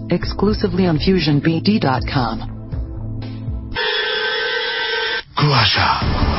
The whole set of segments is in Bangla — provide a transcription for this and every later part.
exclusively on FusionBD.com. কুয়াশা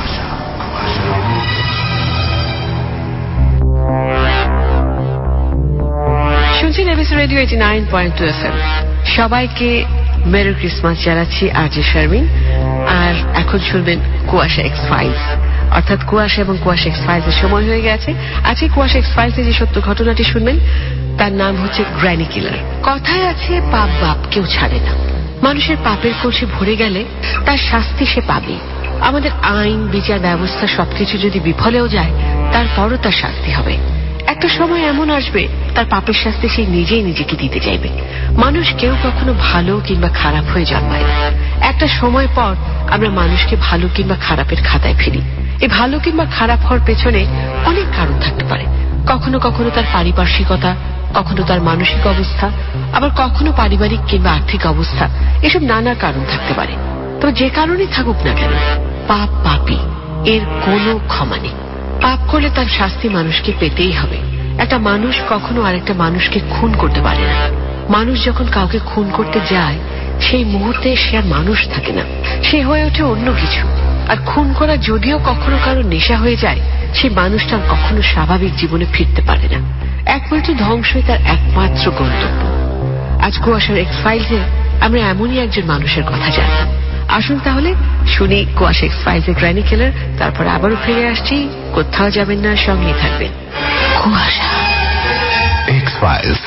শুনছেন এবিসি রেডিও 89.2 FM। সবাইকে মেরি ক্রিসমাস জানাচ্ছি আরজে শারমিন। আর এখন শুনবেন কুয়াশা এক্স ফাইলস, অর্থাৎ কুয়াশা এবং কুয়াশা এক্স ফাইলস এর সময় হয়ে গেছে। আজকে কুয়াশা এক্স ফাইলস এ যে সত্য ঘটনাটি শুনবেন তার নাম হচ্ছে গ্র্যানি কিলার। কথায় আছে পাপ বাপ কেউ ছাড়ে না। মানুষের পাপের কলসি ভরে গেলে তার শাস্তি সে পাবে। আমাদের আইন বিচার ব্যবস্থা সবকিছু যদি বিফলেও যায় তারপরও তার শাস্তি হবে। একটা সময় এমন আসবে তার পাপের শাস্তি সে নিজেই নিজেকে দিতে চাইবে। মানুষ কেউ কখনো ভালো কিংবা খারাপ হয়ে জন্মায় না। একটা সময় পর আমরা মানুষকে ভালো কিংবা খারাপের খাতায় ফেলি। এই ভালো কিংবা খারাপ হওয়ার পেছনে অনেক কারণ থাকতে পারে। কখনো কখনো তার পারিপার্শ্বিকতা, কখনো তার মানসিক অবস্থা, আবার কখনো পারিবারিক কিংবা আর্থিক অবস্থা, এসব নানা কারণ থাকতে পারে। তবে যে কারণেই থাকুক না কেন, পাপ পাপী, এর কোনো ক্ষমা নেই। পাপ করলে তার শাস্তি মানুষকে পেতেই হবে। একটা মানুষ কখনো আরেকটা মানুষকে খুন করতে পারে না। মানুষ যখন কাউকে খুন করতে যায় সেই মুহূর্তে সে আর মানুষ থাকে না, সে হয়ে ওঠে অন্য কিছু। আর খুন করা যদিও কখনো কারো নেশা হয়ে যায়, সেই মানুষটা কখনো স্বাভাবিক জীবনে ফিরতে পারে না। একমাত্র ধ্বংসই তার একমাত্র গন্তব্য। আজ কুয়াশার এক্স ফাইলসে আমরা এমনই একজন মানুষের কথা জানলাম। আসুন তাহলে শুনি কুয়াশা এক্স ফাইলসের গ্র্যানি কিলার। তারপর আবারও ফিরে আসছি, কোথাও যাবেন না, সঙ্গে থাকবেন। কুয়াশা X files.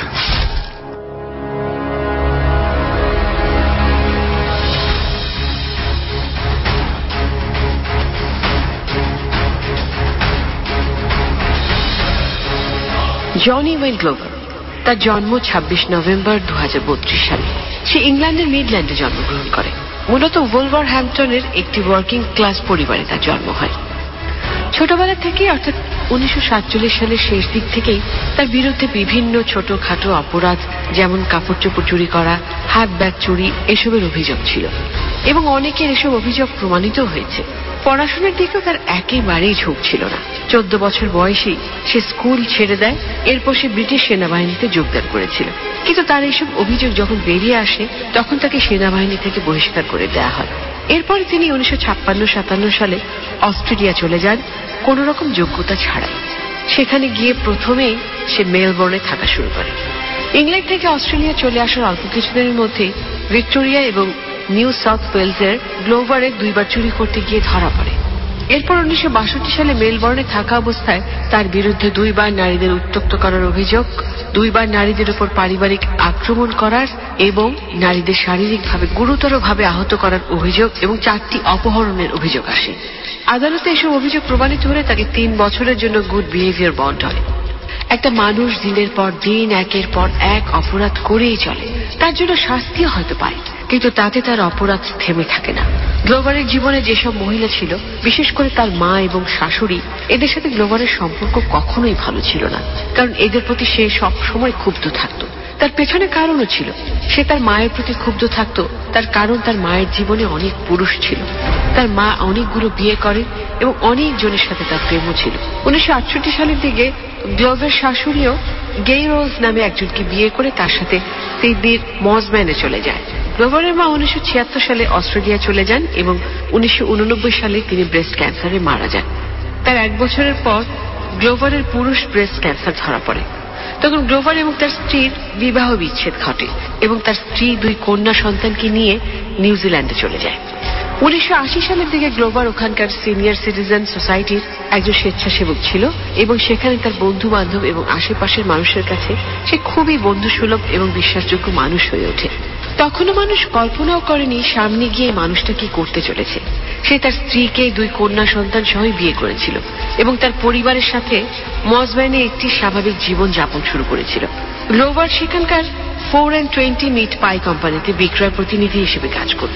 Johnny Wayne Glover, তার জন্ম 26 নভেম্বর 2032 সালে। সে ইংল্যান্ডের মিডল্যান্ডে জন্মগ্রহণ করে। মূলত ওলভারহ্যাম্পটনের একটি ওয়ার্কিং ক্লাস পরিবারে তার জন্ম হয়। ছোটবেলা থেকে অর্থাৎ 1947 সালের শেষ দিক থেকেই তার বিরুদ্ধে বিভিন্ন ছোটখাটো অপরাধ, যেমন কাপড় চোপড় চুরি করা, হাত ব্যাগ চুরি, এসবের অভিযোগ ছিল এবং অনেকের এসব অভিযোগ প্রমাণিত হয়েছে। পড়াশোনার দিকেও তার একেবারেই ঝোঁক ছিল না। 14 বছর বয়সেই সে স্কুল ছেড়ে দেয়। এরপর সে ব্রিটিশ সেনাবাহিনীতে যোগদান করেছিল। কিন্তু তার এইসব অভিযোগ যখন বেরিয়ে আসে তখন তাকে সেনাবাহিনী থেকে বহিষ্কার করে দেওয়া হয়। এরপরে তিনি 1956-57 সালে অস্ট্রেলিয়া চলে যান কোন রকম যোগ্যতা ছাড়াই। সেখানে গিয়ে প্রথমেই সে মেলবোর্নে থাকা শুরু করে। ইংল্যান্ড থেকে অস্ট্রেলিয়া চলে আসার অল্প কিছুদিনের মধ্যে ভিক্টোরিয়া এবং নিউ সাউথ ওয়েলসের গ্লোভারে 2 বার চুরি করতে গিয়ে ধরা পড়ে। এরপর 1962 সালে মেলবোর্নে থাকা অবস্থায় তার বিরুদ্ধে 2 বার নারীদের উত্ত্যক্ত করার অভিযোগ, 2 বার নারীদের উপর পারিবারিক আক্রমণ করার এবং নারীদের শারীরিকভাবে গুরুতরভাবে আহত করার অভিযোগ এবং 4টি অপহরণের অভিযোগ আসে। আদালতে এসব অভিযোগ প্রমাণিত হলে তাকে 3 বছরের জন্য গুড বিহেভিয়ার বন্ড হয়। একটা মানুষ দিনের পর দিন একের পর এক অপরাধ করেই চলে, তার জন্য শাস্তিও হয়তো পায়, কিন্তু তাতে তার অপরাধ থেমে থাকে না। গ্লোভারের জীবনে যেসব মহিলা ছিল, বিশেষ করে তার মা এবং শাশুড়ি, এদের সাথে গ্লোভারের সম্পর্ক কখনোই ভালো ছিল না, কারণ এদের প্রতি সে সব সময় ক্ষুব্ধ থাকত। তার পেছনে কারণও ছিল। সে তার মায়ের প্রতি ক্ষুব্ধ থাকত, তার কারণ তার মায়ের জীবনে অনেক পুরুষ ছিল। তার মা অনেকগুলো বিয়ে করে এবং অনেক জনের সাথে তার প্রেমও ছিল। 1968 সালের দিকে গ্লোভারের শাশুড়িও গেই রোজ নামে একজনকে বিয়ে করে তার সাথে সিডনির মজম্যানে চলে যায়। গ্লোভারের মা 1976 সালে অস্ট্রেলিয়া চলে যান এবং 1989 সালে তিনি ব্রেস্ট ক্যান্সারে মারা যান। তার 1 বছরের পর গ্লোভারের পুরুষ ব্রেস্ট ক্যান্সার ধরা পড়ে। তখন গ্লোভার এবং তার স্ত্রীর বিবাহ বিচ্ছেদ ঘটে এবং তার স্ত্রী 2 কন্যা সন্তানকে নিয়ে নিউজিল্যান্ডে চলে যায়। 1980 সালের দিকে গ্লোভার ওখানকার সিনিয়র সিটিজেন সোসাইটির একজন স্বেচ্ছাসেবক ছিল এবং সেখানে তার বন্ধু বান্ধব এবং আশেপাশের মানুষের কাছে সে খুবই বন্ধুসুলভ এবং বিশ্বাসযোগ্য মানুষ হয়ে ওঠে। তখনও মানুষ কল্পনাও করেনি সামনে গিয়ে মানুষটা কি করতে চলেছে। সে তার স্ত্রীকে 2 কন্যা সন্তান সহই বিয়ে করেছিল এবং তার পরিবারের সাথে মজম্যানে একটি স্বাভাবিক জীবন যাপন শুরু করেছিল। গ্লোভার সেখানকার 4&20 মিট পাই কোম্পানিতে বিক্রয় প্রতিনিধি হিসেবে কাজ করত।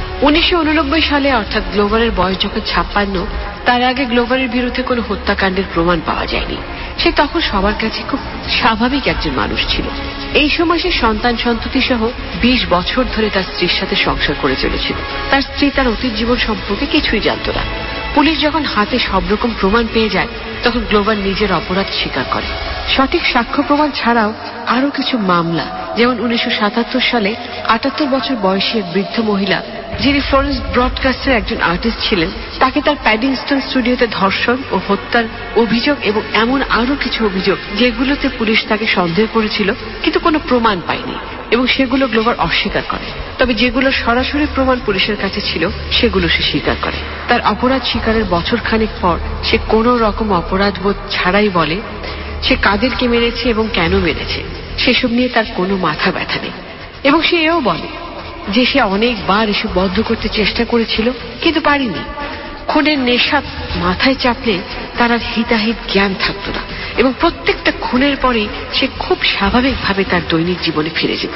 1989 সালে, অর্থাৎ গ্লোভারের বয়স যখন 56, তার আগে গ্লোভারের বিরুদ্ধে কোনো হত্যাকাণ্ডের প্রমাণ পাওয়া যায়নি। সে তখন সবার কাছে খুব স্বাভাবিক একজন মানুষ ছিল। এই সময় সে সন্তান সন্ততি সহ 20 বছর ধরে তার স্ত্রীর সাথে সংসার করে চলেছিল। তার স্ত্রী তার অতীত জীবন সম্পর্কে কিছুই জানত না। পুলিশ যখন হাতে সব রকম প্রমাণ পেয়ে যায় তখন গ্লোভার নিজের অপরাধ স্বীকার করে সঠিক সাক্ষ্য প্রমাণ ছাড়াও আরো কিছু মামলা, যেমন 1977 সালে 78 বছর বয়সী এক বৃদ্ধ মহিলা যিনি ফ্লোরেন্স ব্রডকাস্টের একজন আর্টিস্ট ছিলেন, তাকে তার প্যাডিংস্টন স্টুডিওতে ধর্ষণ ও হত্যার অভিযোগ এবং এমন আরো কিছু অভিযোগ যেগুলোতে পুলিশ তাকে সন্দেহ করেছিল কিন্তু কোনো প্রমাণ পায়নি এবং সেগুলো গ্লোভার অস্বীকার করে। তবে যেগুলো সরাসরি প্রমাণ পুলিশের কাছে ছিল সেগুলো সে স্বীকার করে। তার অপরাধ স্বীকারের বছরখানেক পর সে কোনো রকম অপরাধবোধ ছাড়াই বলে সে কাদেরকে মেরেছে এবং কেন মেরেছে সেসব নিয়ে তার কোনো মাথা ব্যথা নেই। এবং সে এও বলে যে সে অনেকবার এসব বন্ধ করতে চেষ্টা করেছিল কিন্তু পারেনি। খুনের নেশা মাথায় চাপলে তার আর হিতাহিত জ্ঞান থাকতো না এবং প্রত্যেকটা খুনের পরেই সে খুব স্বাভাবিকভাবে তার দৈনিক জীবনে ফিরে যেত।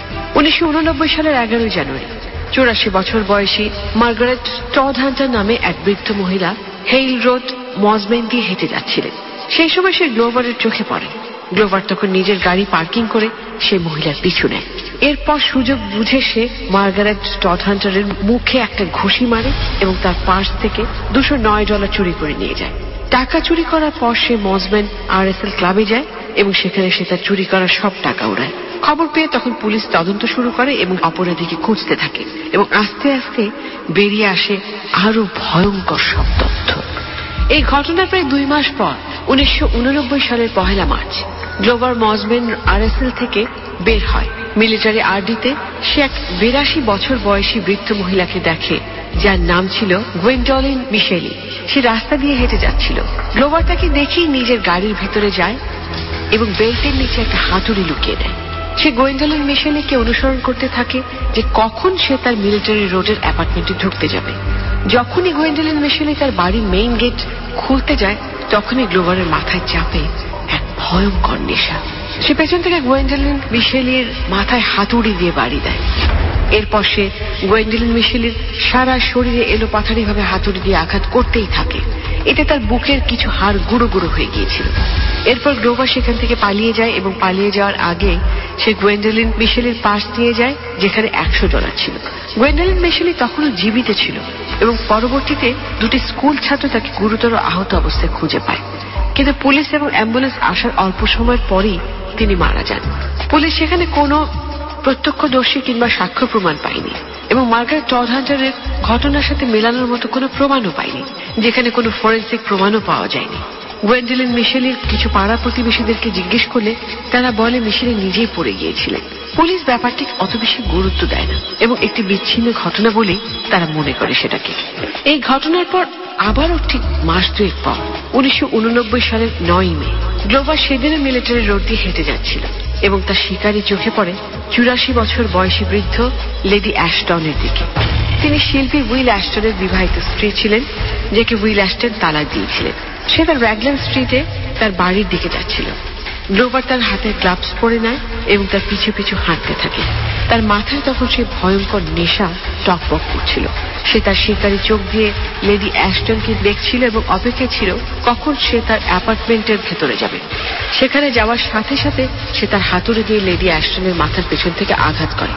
1989 সালের 11 জানুয়ারি 84 বছর বয়সী মার্গারেট স্টডহান্টার নামে এক বৃদ্ধ মহিলা হেইল রোড মজমেন দিয়ে হেঁটে যাচ্ছিলেন। সেই সময় সে গ্লোভারের চোখে পড়ে। গ্লোভার তখন নিজের গাড়ি পার্কিং করে সেই মহিলার পিছু নেয়। এরপর সুযোগ বুঝে সে মার্গারেট স্টডহান্টারের মুখে একটা ঘুষি মারে এবং তার পার্স থেকে $209 চুরি করে নিয়ে যায়। টাকা চুরি করার পর সে মজমেন RSL ক্লাবে যায় এবং সেখানে সে তার চুরি করা সব টাকা উড়ায়। খবর পেয়ে তখন পুলিশ তদন্ত শুরু করে এবং অপরাধীকে খুঁজতে থাকে এবং আস্তে আস্তে বেরিয়ে আসে আরো ভয়ঙ্কর সব তথ্য। এই ঘটনার প্রায় 2 মাস পর 1989 সালের 1 মার্চ গ্লোভার মজমেন RSL থেকে বের হয়। মিলিটারি RDতে সে এক 82 বছর বয়সী বৃদ্ধ মহিলাকে দেখে যার নাম ছিল গ্বেন্ডোলিন মিশেলি। সে রাস্তা দিয়ে হেঁটে যাচ্ছিল। গ্লোভার তাকে দেখেই নিজের গাড়ির ভেতরে যায় এবং বেল্টের নিচে একটা হাতুড়ি লুকিয়ে দেয়। সে গ্বেন্ডোলিন মিশেলিকে অনুসরণ করতে থাকে যে কখন সে তার মিলিটারি রোডের অ্যাপার্টমেন্টে ঢুকতে যাবে। যখনই গ্বেন্ডোলিন মিশেলি তার বাড়ির মেইন গেট খুলতে যায় তখনই গ্লোভারের মাথায় চাপে এক ভয়ঙ্কর নেশা। সে পেছন থেকে গ্বেন্ডোলিন মিশেলির মাথায় হাতুড়ি দিয়ে বাড়ি দেয়। এরপর সে গ্বেন্ডোলিন মিশেলির সারা শরীরে এলোপাথারি ভাবে হাতুড়ি দিয়ে আঘাত করতেই থাকে। এতে তার বুকের কিছু হাড় গুঁড়ো গুঁড়ো হয়ে গিয়েছিল। এরপর গ্লোভার সেখান থেকে পালিয়ে যায় এবং পালিয়ে যাওয়ার আগে সে গ্বেন্ডোলিন মিশেলির পার্স নিয়ে যায় যেখানে $100 ছিল। গ্বেন্ডোলিন মিশেলি তখনও জীবিত ছিল এবং পরবর্তীতে 2টি স্কুল ছাত্র তাকে গুরুতর আহত অবস্থায় খুঁজে পায়, কিন্তু পুলিশ এবং অ্যাম্বুলেন্স আসার অল্প সময় পরেই তিনি মারা যান। পুলিশ সেখানে কোনো প্রত্যক্ষদর্শী কিংবা সাক্ষ্য প্রমাণ পায়নি এবং মার্গারেট স্টডহান্টারের ঘটনার সাথে মেলানোর মতো কোনো প্রমাণও পায়নি, যেখানে কোনো ফরেনসিক প্রমাণও পাওয়া যায়নি। গ্বেন্ডোলিন মিশেলির কিছু পাড়া প্রতিবেশীদেরকে জিজ্ঞেস করলে তারা বলে মিশেলি নিজেই পড়ে গিয়েছিলেন। পুলিশ ব্যাপারটি অত বেশি গুরুত্ব দেয় না এবং একটি বিচ্ছিন্ন ঘটনা বলেই তারা মনে করে সেটাকে। এই ঘটনার পর আবারও ঠিক মাস 2 পর 1989 সালের 9 মে গ্লোভার সেদিনও মিলিটারি রোড দিয়ে হেঁটে যাচ্ছিল এবং তার শিকারী চোখে পড়ে 84 বছর বয়সী বৃদ্ধ লেডি অ্যাশটনের দিকে। তিনি শিল্পী উইল অ্যাশটনের বিবাহিত স্ত্রী ছিলেন, যাকে উইল অ্যাশটন তালাক দিয়েছিলেন। সে তার র্যাগল্যান্ড স্ট্রিটে তার বাড়ির দিকে যাচ্ছিল। গ্লোভার তার হাতে গ্লাভস পরে নেয় এবং তার পিছু পিছু হাঁটতে থাকে। তার মাথায় তখন সে ভয়ঙ্কর নেশা টকবক করছিল। সে তার শিকারী চোখ দিয়ে লেডি অ্যাশটনকে দেখছিল এবং অপেক্ষা ছিল কখন সে তার অ্যাপার্টমেন্টের ভেতরে যাবে। সেখানে যাওয়ার সাথে সাথে সে তার হাতুড়ি দিয়ে লেডি অ্যাশটনের মাথার পেছন থেকে আঘাত করে।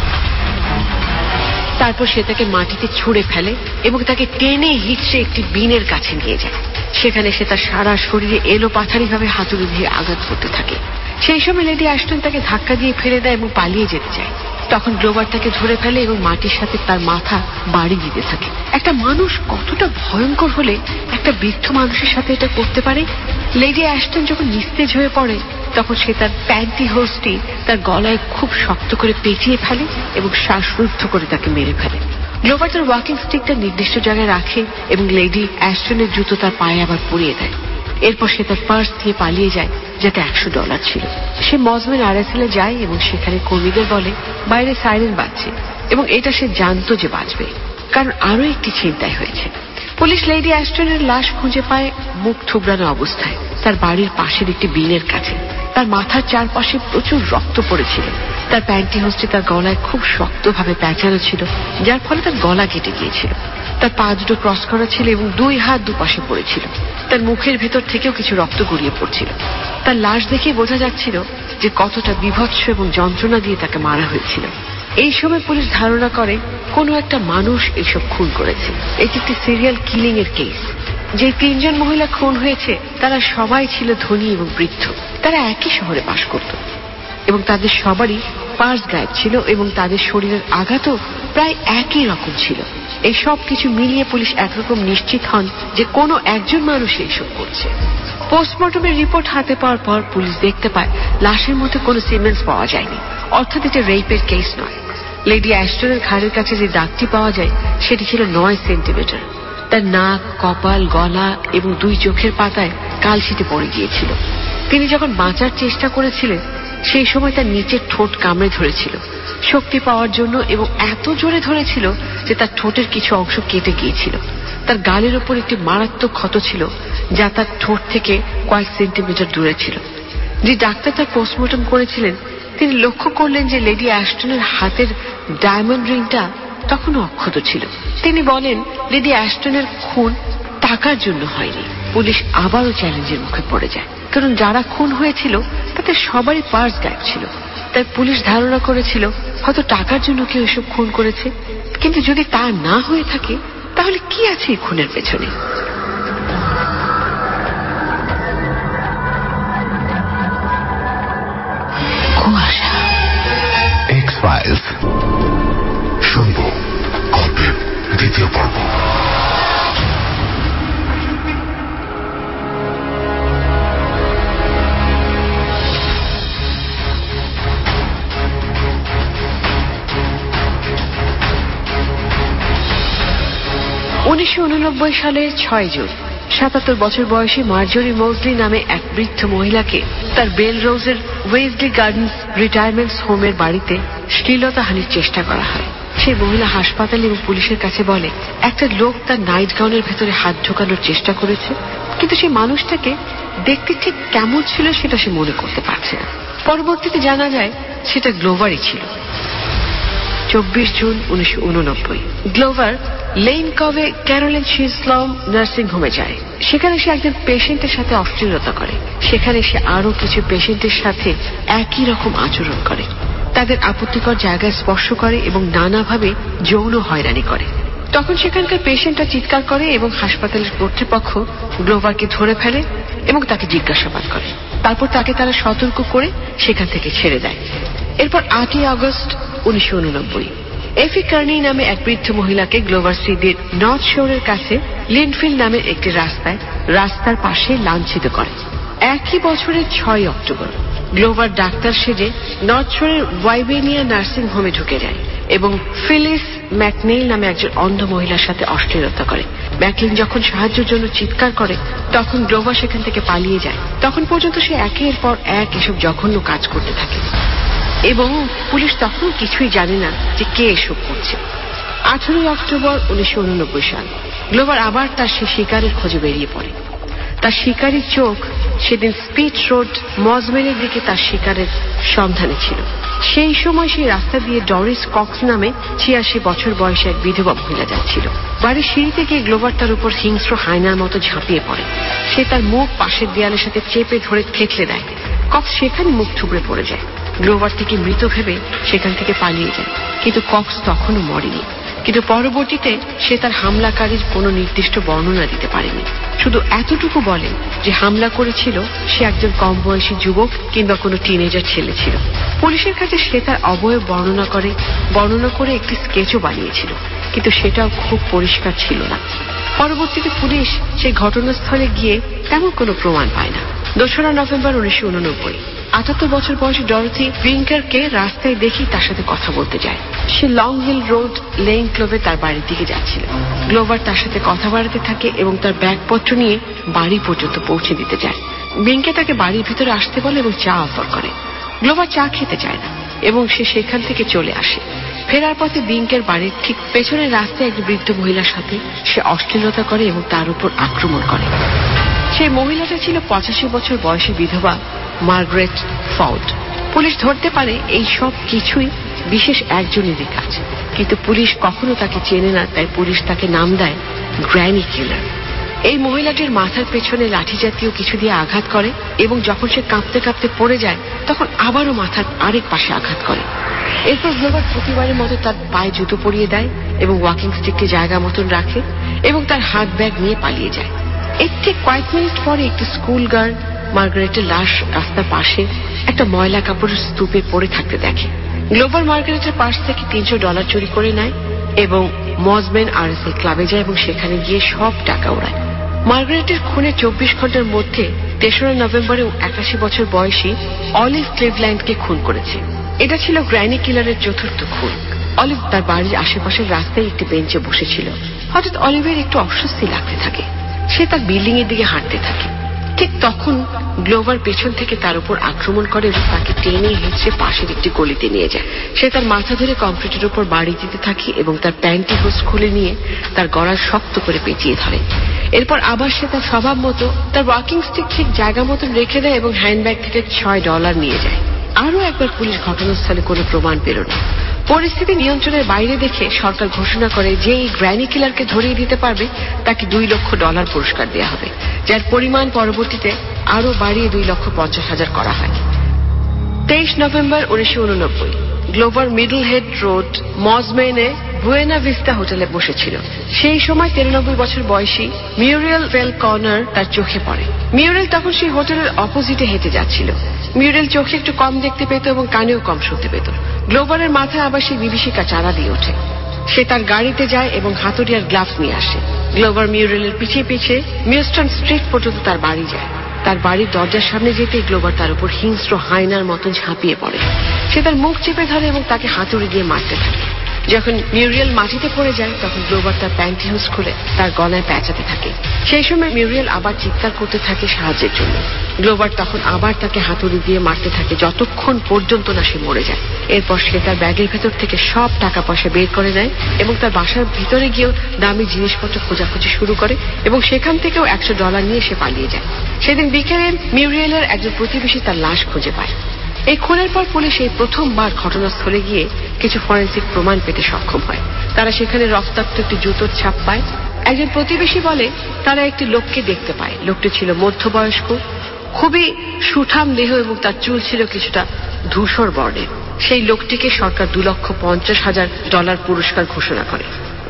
তারপর সে তাকে মাটিতে ছুঁড়ে ফেলে এবং তাকে টেনে হিঁচড়ে একটি বিনের কাছে নিয়ে যায়। সেখানে সে তার সারা শরীরে এলোপাথারি ভাবে হাতুড়ি দিয়ে আঘাত করতে থাকে। সেই সময় লেডি অ্যাশটন তাকে ধাক্কা দিয়ে ফেলে দেয় এবং পালিয়ে যেতে চায়। তখন গ্লোভার তাকে ধরে ফেলে এবং মাটির সাথে তার মাথা বাড়ি দিতে থাকে। একটা মানুষ কতটা ভয়ঙ্কর হলে একটা বৃদ্ধ মানুষের সাথে এটা করতে পারে? লেডি অ্যাশটন যখন নিস্তেজ হয়ে পড়ে তখন সে তার প্যান্টি হোসটি তার গলায় খুব শক্ত করে পেঁচিয়ে ফেলে এবং শ্বাসরুদ্ধ করে তাকে মেরে ফেলে। গ্লোভার তার ওয়াকিং স্টিকটা নির্দিষ্ট জায়গায় রাখে এবং লেডি অ্যাশটনের জুতো তার পায়ে আবার পরিয়ে দেয়। এরপর সে তার পার্স দিয়ে পালিয়ে যায়, যাতে $100 ছিল। সে মজমেন RSL যায় এবং সেখানে কর্মীদের বলে বাইরে সাইরেন বাজছে এবং এটা সে জানতো যে বাজবে, কারণ আরো একটি ছিনতাই হয়েছে। পুলিশ লেডি অ্যাশটনের লাশ খুঁজে পায় মুখ থুবড়ানো অবস্থায় তার বাড়ির পাশের একটি বিনের কাছে। তার মাথার চারপাশে প্রচুর রক্ত পড়েছিল। তার প্যান্টি হোসটি তার গলায় খুব শক্তভাবে প্যাঁচানো ছিল, যার ফলে তার গলা কেটে গিয়েছিল। তার পা দুটো ক্রস করা ছিল এবং 2 হাত দুপাশে পড়েছিল। তার মুখের ভেতর থেকেও কিছু রক্ত গড়িয়ে পড়ছিল। তার লাশ দেখে বোঝা যাচ্ছিল যে কতটা বীভৎস এবং যন্ত্রণা দিয়ে তাকে মারা হয়েছিল। এই সময় পুলিশ ধারণা করে কোনো একটা মানুষ এইসব খুন করেছে। এটি একটি সিরিয়াল কিলিং এর কেস। যে 3 জন মহিলা খুন হয়েছে তারা সবাই ছিল ধনী এবং বৃদ্ধ। তারা একই শহরে বাস করত এবং তাদের সবারই পার্স গায়েব ছিল এবং তাদের শরীরের আঘাতও প্রায় একই রকম ছিল। এই সব কিছু মিলিয়ে পুলিশ একরকম নিশ্চিত হন যে কোনো একজন মানুষ এইসব করছে। পোস্টমর্টমের রিপোর্ট হাতে পাওয়ার পর পুলিশ দেখতে পায় লাশের মধ্যে কোনো সিমেন্টস পাওয়া যায়নি, অর্থাৎ এটা রেপের কেস নয়। লেডি অ্যাস্টনের ঘাড়ের কাছে যে দাগটি পাওয়া যায় সেটি ছিল 9 সেন্টিমিটার। তার নাক, কপাল, গলা এবং 2 চোখের পাতায় কালশিটে পড়ে গিয়েছিল। তিনি যখন বাঁচার চেষ্টা করেছিলেন সেই সময় তার নিচের ঠোঁট কামড়ে ধরেছিল শক্তি পাওয়ার জন্য, এবং এত জোরে ধরেছিল যে তার ঠোঁটের কিছু অংশ কেটে গিয়েছিল। তার গালের ওপর একটি মারাত্মক ক্ষত ছিল যা তার ঠোঁট থেকে কয়েক সেন্টিমিটার দূরে ছিল। যে ডাক্তার তার পোস্টমর্টম করেছিলেন তিনি লক্ষ্য করলেন যে লেডি অ্যাস্টনের হাতের ডায়মন্ড রিংটা তখনও অক্ষত ছিল। তিনি বলেন লেডি অ্যাস্টনের খুন টাকার জন্য হয়নি। পুলিশ আবারও চ্যালেঞ্জের মুখে পড়ে যায়, কারণ যারা খুন হয়েছিল তাদের সবারই পার্স গায়েব ছিল। তাই পুলিশ ধারণা করেছিল হয়তো টাকার জন্য কেউ এসব খুন করেছে। কিন্তু যদি তা না হয়ে থাকে তাহলে কি আছে এই খুনের পেছনে? কুয়াশা। X-Files শুনবো গল্পের দ্বিতীয় পর্ব। 1989 সালের 6 জুন 77 বছর বয়সী মার্জরি মোজলি নামে এক বৃদ্ধ মহিলাকে তার বেলরোজের ওয়েজলি গার্ডেন্স রিটায়ারমেন্টস হোমের বাড়িতে শ্লীলতাহানির চেষ্টা করা হয়। সেই মহিলা হাসপাতাল এবং পুলিশের কাছে বলে একটা লোক তার নাইট গাউনের ভেতরে হাত ঢোকানোর চেষ্টা করেছে, কিন্তু সেই মানুষটাকে দেখতে ঠিক কেমন ছিল সেটা সে মনে করতে পারছে না। পরবর্তীতে জানা যায় সেটা গ্লোভারই ছিল। 24 June 1989 Glover lane Cove Caroline Chisholm nursing হোমে যায়। সেখানে সে একজন পেশেন্টের সাথে অশ্লীলতা করে। সেখানে সে আরো কিছু পেশেন্টের সাথে একই রকম আচরণ করে, তাদের আপত্তিকর জায়গায় স্পর্শ করে এবং নানাভাবে যৌন হয়রানি করে। তখন সেখানকার পেশেন্টরা চিৎকার করে এবং হাসপাতালের কর্তৃপক্ষ গ্লোভারকে ধরে ফেলে এবং তাকে জিজ্ঞাসাবাদ করে। তারপর তাকে তারা সতর্ক করে সেখান থেকে ছেড়ে দেয়। এরপর 8 আগস্ট 1989 এফি কার্নি নামে এক বৃদ্ধ মহিলাকে গ্লোভার সিটির নর্থ শোরের কাছে লিন্ডফিল্ড নামের একটি রাস্তার পাশে লাঞ্ছিত করে। একই বছরের 6 অক্টোবর গ্লোভার ডাক্তার সেজে নর্থ শোরের ওয়াইবেনিয়া নার্সিং হোমে ঢুকে যায় এবং ফিলিস ম্যাকনেইল নামে একজন অন্ধ মহিলার সাথে অশ্লীলতা করে। ম্যাকলিন যখন সাহায্যের জন্য চিৎকার করে তখন গ্লোভার সেখান থেকে পালিয়ে যায়। তখন পর্যন্ত সে একের পর এক এসব জঘন্য কাজ করতে থাকে এবং পুলিশ তখন কিছুই জানে না যে কে এসব করছে। 18 অক্টোবর 1989 সাল গ্লোভার আবার তার সে শিকারের খোঁজে বেরিয়ে পড়ে। তার শিকারীর চোখ সেদিন স্পিচ রোড মজমেনের দিকে তার শিকারের সন্ধানে ছিল। সেই সময় সেই রাস্তা দিয়ে ডরিস কক্স নামে 86 বছর বয়সে এক বিধবা মহিলা যাচ্ছিল। বাড়ির সিঁড়িতে গিয়ে গ্লোভার তার উপর হিংস্র হায়নার মতো ঝাঁপিয়ে পড়ে। সে তার মুখ পাশের দেয়ালের সাথে চেপে ধরে থেতলে দেয়। কক্স সেখানে মুখ থুবড়ে পড়ে যায়। গ্লোভার থেকে মৃত ভেবে সেখান থেকে পালিয়ে যায়, কিন্তু কক্স তখনও মরেনি। কিন্তু পরবর্তীতে সে তার হামলাকারীর কোনো নির্দিষ্ট বর্ণনা দিতে পারেনি, শুধু এতটুকু বলে যে হামলা করেছিল সে একজন কম বয়সী যুবক কিংবা কোনো টিনেজার ছেলে ছিল। পুলিশের কাছে সে তার অবয়ব বর্ণনা করে একটি স্কেচও বানিয়েছিল, কিন্তু সেটাও খুব পরিষ্কার ছিল না। পরবর্তীতে পুলিশ সেই ঘটনাস্থলে গিয়ে তেমন কোনো প্রমাণ পায় না। 2 নভেম্বর 1989 78 বছর বয়সী ডরথি উইঙ্কারকে রাস্তায় দেখি তার সাথে কথা বলতে যায়। সে লং হিল রোড লেইন ক্লোভে তার বাড়ির দিকে যাচ্ছিল। গ্লোভার তার সাথে কথা বাড়াতে থাকে এবং তার ব্যাগপত্র নিয়ে বাড়ি পর্যন্ত পৌঁছে দিতে যায়। বিঙ্কে তাকে বাড়ির ভিতরে আসতে বলে এবং চা অফার করে। গ্লোভার চা খেতে চায় না এবং সে সেখান থেকে চলে আসে। ফেরার পথে বিঙ্কের বাড়ির ঠিক পেছনের রাস্তায় এক বৃদ্ধ মহিলার সাথে সে অশ্লীলতা করে এবং তার উপর আক্রমণ করে। সেই মহিলাটা ছিল 85 বছর বয়সী বিধবা মার্গারেট ফউড। পুলিশ ধরতে পারে এই সব কিছুই বিশেষ একজনেরই কাজ, কিন্তু পুলিশ কখনো তাকে চেনে না। তাই পুলিশ তাকে নাম দেয় গ্র্যানি কিলার। এই মহিলাটির মাথার পেছনে লাঠি জাতীয় কিছু দিয়ে আঘাত করে এবং যখন সে কাঁপতে কাঁপতে পড়ে যায় তখন আবারও মাথার আরেক পাশে আঘাত করে। এরপর গ্লোভার প্রতিবারের মতো তার পায়ে জুতো পরিয়ে দেয় এবং ওয়াকিং স্টিককে জায়গা মতন রাখে এবং তার হাত ব্যাগ নিয়ে পালিয়ে যায়। এর ঠিক কয়েক মিনিট পরে একটি স্কুল গার্ল মার্গারেটের লাশ রাস্তার পাশে একটা ময়লা কাপড়ের স্তূপে পড়ে থাকতে দেখে। গ্লোভার মার্গারেটের পাশ থেকে $300 চুরি করে নেয় এবং মজমেন আরএসএল ক্লাবে যায় এবং সেখানে গিয়ে সব টাকা ওড়ায়। মার্গারেটের খুনে 24 ঘন্টার মধ্যে 3রা নভেম্বরে 81 বছর বয়সী অলিভ ক্লিভল্যান্ডকে খুন করেছে। এটা ছিল গ্র্যানি কিলারের চতুর্থ খুন। অলিভ তার বাড়ির আশেপাশের রাস্তায় একটি বেঞ্চে বসেছিল। হঠাৎ অলিভের একটু অস্বস্তি লাগতে থাকে। সে তার বিল্ডিং এর দিকে হাঁটতে থাকে। ঠিক তখন গ্লোভার পেছন থেকে তার উপর আক্রমণ করে এবং তাকে টেনে হেঁচড়ে পাশের একটি গলিতে নিয়ে যায়। সে তার মাথা ধরে কংক্রিটের উপর বাড়ি দিতে থাকে এবং তার প্যান্টিহোস খুলে নিয়ে তার গলা শক্ত করে পেঁচিয়ে ধরে। এরপর আবার সে তার স্বভাব মতো তার ওয়াকিং স্টিক ঠিক জায়গা মতন রেখে দেয় এবং হ্যান্ডব্যাগ থেকে $6 নিয়ে যায়। আরো একবার পুলিশ ঘটনাস্থলে কোনো প্রমাণ পেল না। পরিস্থিতি নিয়ন্ত্রণের বাইরে দেখে সরকার ঘোষণা করে যে এই গ্র্যানি কিলারকে ধরিয়ে দিতে পারবে তাকে $2 লক্ষ পুরস্কার দেওয়া হবে, যার পরিমাণ পরবর্তীতে আরো বাড়িয়ে $2,50,000 করা হয়। 23 November 1989 Glover Middle Head road মজমেনে বুয়েনা ভিস্তা হোটেলে বসেছিল। সেই সময় 93 বছর বয়সী মিউরিয়েল ফেল কর্নার তার চোখে পড়ে। মিউরিয়েল তখন সেই হোটেলের অপোজিটে হেঁটে যাচ্ছিল। মিউরিয়েল চোখে একটু কম দেখতে পেত এবং কানেও কম শুনতে পেত। গ্লোভারের মাথায় আবার সেই বিভীষিকা চারা দিয়ে ওঠে। সে তার গাড়িতে যায় এবং হাতুড়ি আর গ্লাভস নিয়ে আসে। গ্লোভার মিউরিয়েলের পিছিয়ে পিছিয়ে মিউস্টন স্ট্রিট পর্যন্ত তার বাড়ি যায়। তার বাড়ির দরজার সামনে যেতেই গ্লোভার তার উপর হিংস্র হায়নার মতো ঝাঁপিয়ে পড়ে। সে তার মুখ চেপে ধরে এবং তাকে হাতুড়ি দিয়ে মারতে থাকে। যখন মিউরিয়েল মাটিতে পড়ে যায় তখন গ্লোভার তার প্যান্টিহোস খুলে তার গলায় প্যাঁচাতে থাকে। সেই সময় মিউরিয়েল আবার চিৎকার করতে থাকে সাহায্যের জন্য। গ্লোভার তখন আবার তাকে হাতুড়ি দিয়ে মারতে থাকে যতক্ষণ পর্যন্ত না সে মরে যায়। এরপর সে তার ব্যাগের ভেতর থেকে সব টাকা পয়সা বের করে নেয় এবং তার বাসার ভিতরে গিয়েও দামি জিনিসপত্র খোঁজাখুঁজি শুরু করে এবং সেখান থেকেও $100 নিয়ে সে পালিয়ে যায়। সেদিন বিকেলে মিউরিয়েলের একজন প্রতিবেশী তার লাশ খুঁজে পায়। এই খুনের পর পুলিশ এই প্রথমবার ঘটনাস্থলে গিয়ে কিছু ফরেন্সিক প্রমাণ পেতে সক্ষম হয়। তারা সেখানে রক্তাক্ত একটি জুতোর ছাপ পায়। একজন প্রতিবেশী বলে তারা একটি লোককে দেখতে পায়। লোকটি ছিল মধ্যবয়স্ক, খুবই সুঠাম দেহ এবং তার চুল ছিল কিছুটা ধূসর বর্ণের। সেই লোকটিকে সরকার $2,50,000 পুরস্কার ঘোষণা করে।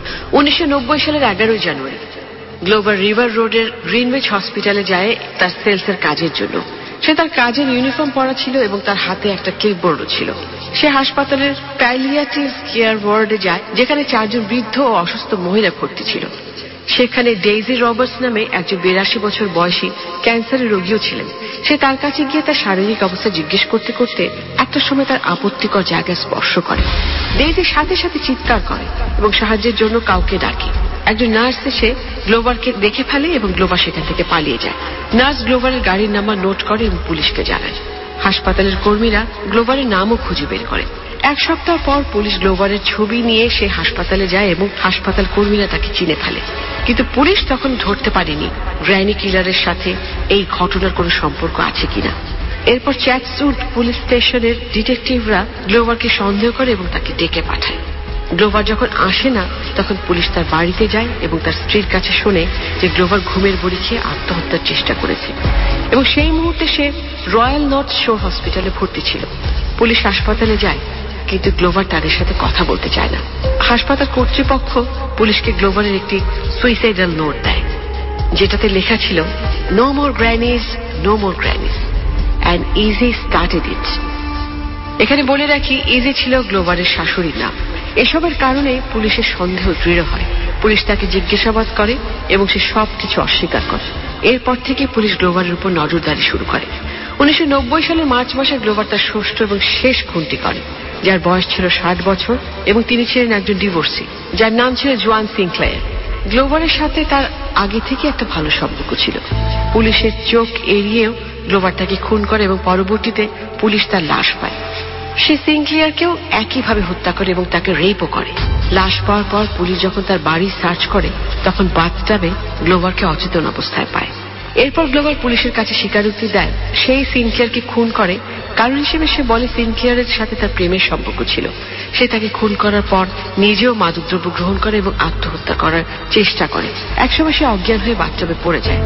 1990 সালের 11 জানুয়ারি গ্লোভার রিভার রোডের গ্রিনউইচ হসপিটালে যায় তার সেলসের কাজের জন্য। সে তার কাজের ইউনিফর্ম পরা ছিল এবং তার হাতে একটা ক্লিপবোর্ডও ছিল। সে হাসপাতালের প্যালিয়েটিভ কেয়ার ওয়ার্ডে যায়, যেখানে 4 জন বৃদ্ধ ও অসুস্থ মহিলা ভর্তি ছিল। সেখানে ডেইজি রবার্টস নামে একজন 82 বছর বয়সী ক্যান্সারের রোগীও ছিলেন। সে তার কাছে গিয়ে তার শারীরিক অবস্থা জিজ্ঞেস করতে করতে একটা সময় তার আপত্তিকর জায়গায় স্পর্শ করে। ডেইজি সাথে সাথে চিৎকার করে এবং সাহায্যের জন্য কাউকে ডাকে। একজন নার্স এসে গ্লোভারকে দেখে ফেলে এবং গ্লোভার সেখান থেকে পালিয়ে যায়। নার্স গ্লোভারের গাড়ির নাম্বার নোট করে এবং পুলিশকে জানায়। হাসপাতালের কর্মীরা গ্লোভারের নামও খুঁজে বের করে। 1 সপ্তাহ পর পুলিশ গ্লোভারের ছবি নিয়ে সে হাসপাতালে যায় এবং হাসপাতাল কর্মীরা তাকে চিনে ফেলে। কিন্তু পুলিশ তখন ধরতে পারেনি গ্র্যানি কিলারের সাথে এই ঘটনার কোনো সম্পর্ক আছে কিনা। এরপর চ্যাটসউড পুলিশ স্টেশনের ডিটেকটিভরা গ্লোভারকে সন্দেহ করে এবং তাকে ডেকে পাঠায়। গ্লোভার যখন আসে না তখন পুলিশ তার বাড়িতে যায় এবং তার স্ত্রীর কাছে শোনে যে গ্লোভার ঘুমের বড়ি খেয়ে আত্মহত্যার চেষ্টা করেছে এবং সেই মুহূর্তে সে রয়্যাল নর্থ শোর হসপিটালে ভর্তি ছিল। পুলিশ হাসপাতালে যায় কিন্তু গ্লোভার তাদের সাথে কথা বলতে চায় না। হাসপাতাল কর্তৃপক্ষ পুলিশকে গ্লোভারের একটি সুইসাইডাল নোট দেয়, যেটাতে লেখা ছিল no more grannies, no more grannies, and easy started it. এখানে বলে রাখি, ইজি ছিল গ্লোভারের শাশুড়ির নাম। এসবের কারণে পুলিশের সন্দেহ দৃঢ় হয়। পুলিশ তাকে জিজ্ঞাসাবাদ করে এবং সে সবকিছু অস্বীকার করে। এরপর থেকে পুলিশ গ্লোভারের উপর নজরদারি শুরু করে। 1990 সালের মার্চ মাসে গ্লোভার তার ষষ্ঠ এবং শেষ খুনটি করে, যার বয়স ছিল 60 বছর এবং তিনি ছিলেন একজন ডিভোর্সি যার নাম ছিল জোয়ান সিনক্লেয়ার। গ্লোভারের সাথে তার আগে থেকে একটা ভালো সম্পর্ক ছিল। পুলিশের চোখ এড়িয়েও গ্লোভার তাকে খুন করে এবং পরবর্তীতে পুলিশ তার লাশ পায়। সে সিনক্লেয়ারকেও একইভাবে হত্যা করে এবং তাকে রেপও করে। লাশ পাওয়ার পর পুলিশ যখন তার বাড়ি সার্চ করে তখন বাথটাবে গ্লোভারকে অচেতন অবস্থায় পায়। এরপর গ্লোভার পুলিশের কাছে স্বীকারোক্তি দেয় সেই সিনক্লেয়ারকে খুন করে। কারণ হিসেবে সে বলে সিনক্লেয়ারের সাথে তার প্রেমের সম্পর্ক ছিল। সে তাকে খুন করার পর নিজেও মাদকদ্রব্য গ্রহণ করে এবং আত্মহত্যা করার চেষ্টা করে। একসময় সে অজ্ঞান হয়ে বাথটাবে পড়ে যায়।